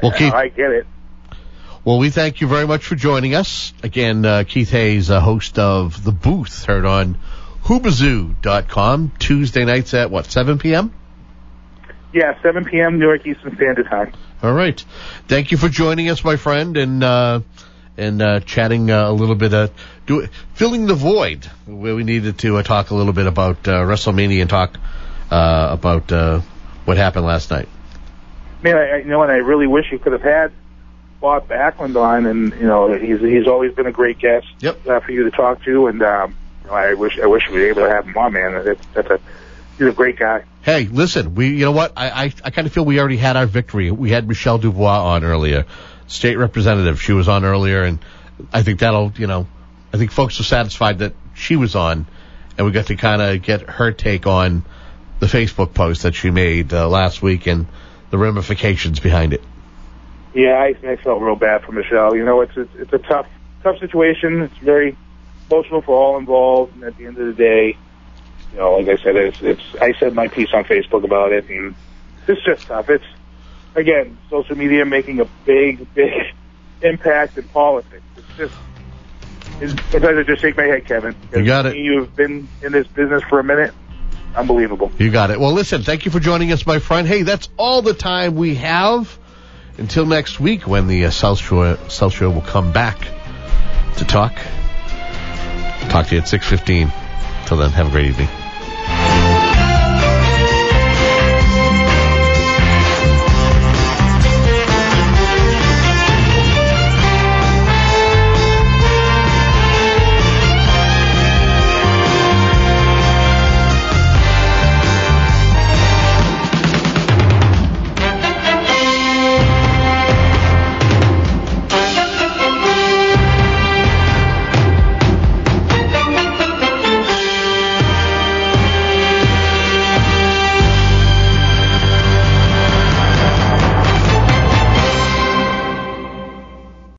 E: Well, Keith,
C: I get it.
E: Well, we thank you very much for joining us. Again, Keith Hayes, host of The Booth, heard on Hoobazoo.com, Tuesday nights at, 7 p.m.?
C: Yeah, 7 p.m. New York Eastern Standard Time.
E: All right. Thank you for joining us, my friend, and chatting a little bit, filling the void where we needed to talk a little bit about WrestleMania and talk about what happened last night.
C: Man, and I really wish you could have had Bob Backlund on, and he's always been a great guest for you to talk to, and I wish we were able to have him on, man. He's a great guy.
E: Hey, listen, you know what? I kind of feel we already had our victory. We had Michelle Dubois on earlier, state representative. She was on earlier, and I think I think folks are satisfied that she was on, and we got to kind of get her take on the Facebook post that she made last week and the ramifications behind it.
C: Yeah, I felt real bad for Michelle. It's a tough situation. It's very emotional for all involved, and at the end of the day, like I said, I said my piece on Facebook about it, and it's just tough. It's, again, social media making a big impact in politics. Sometimes I just shake my head, Kevin.
E: You got it.
C: You've been in this business for a minute. Unbelievable.
E: You got it. Well, listen, thank you for joining us, my friend. Hey, that's all the time we have until next week when the South Shore will come back to talk. Talk to you at 6:15. Till then, have a great evening.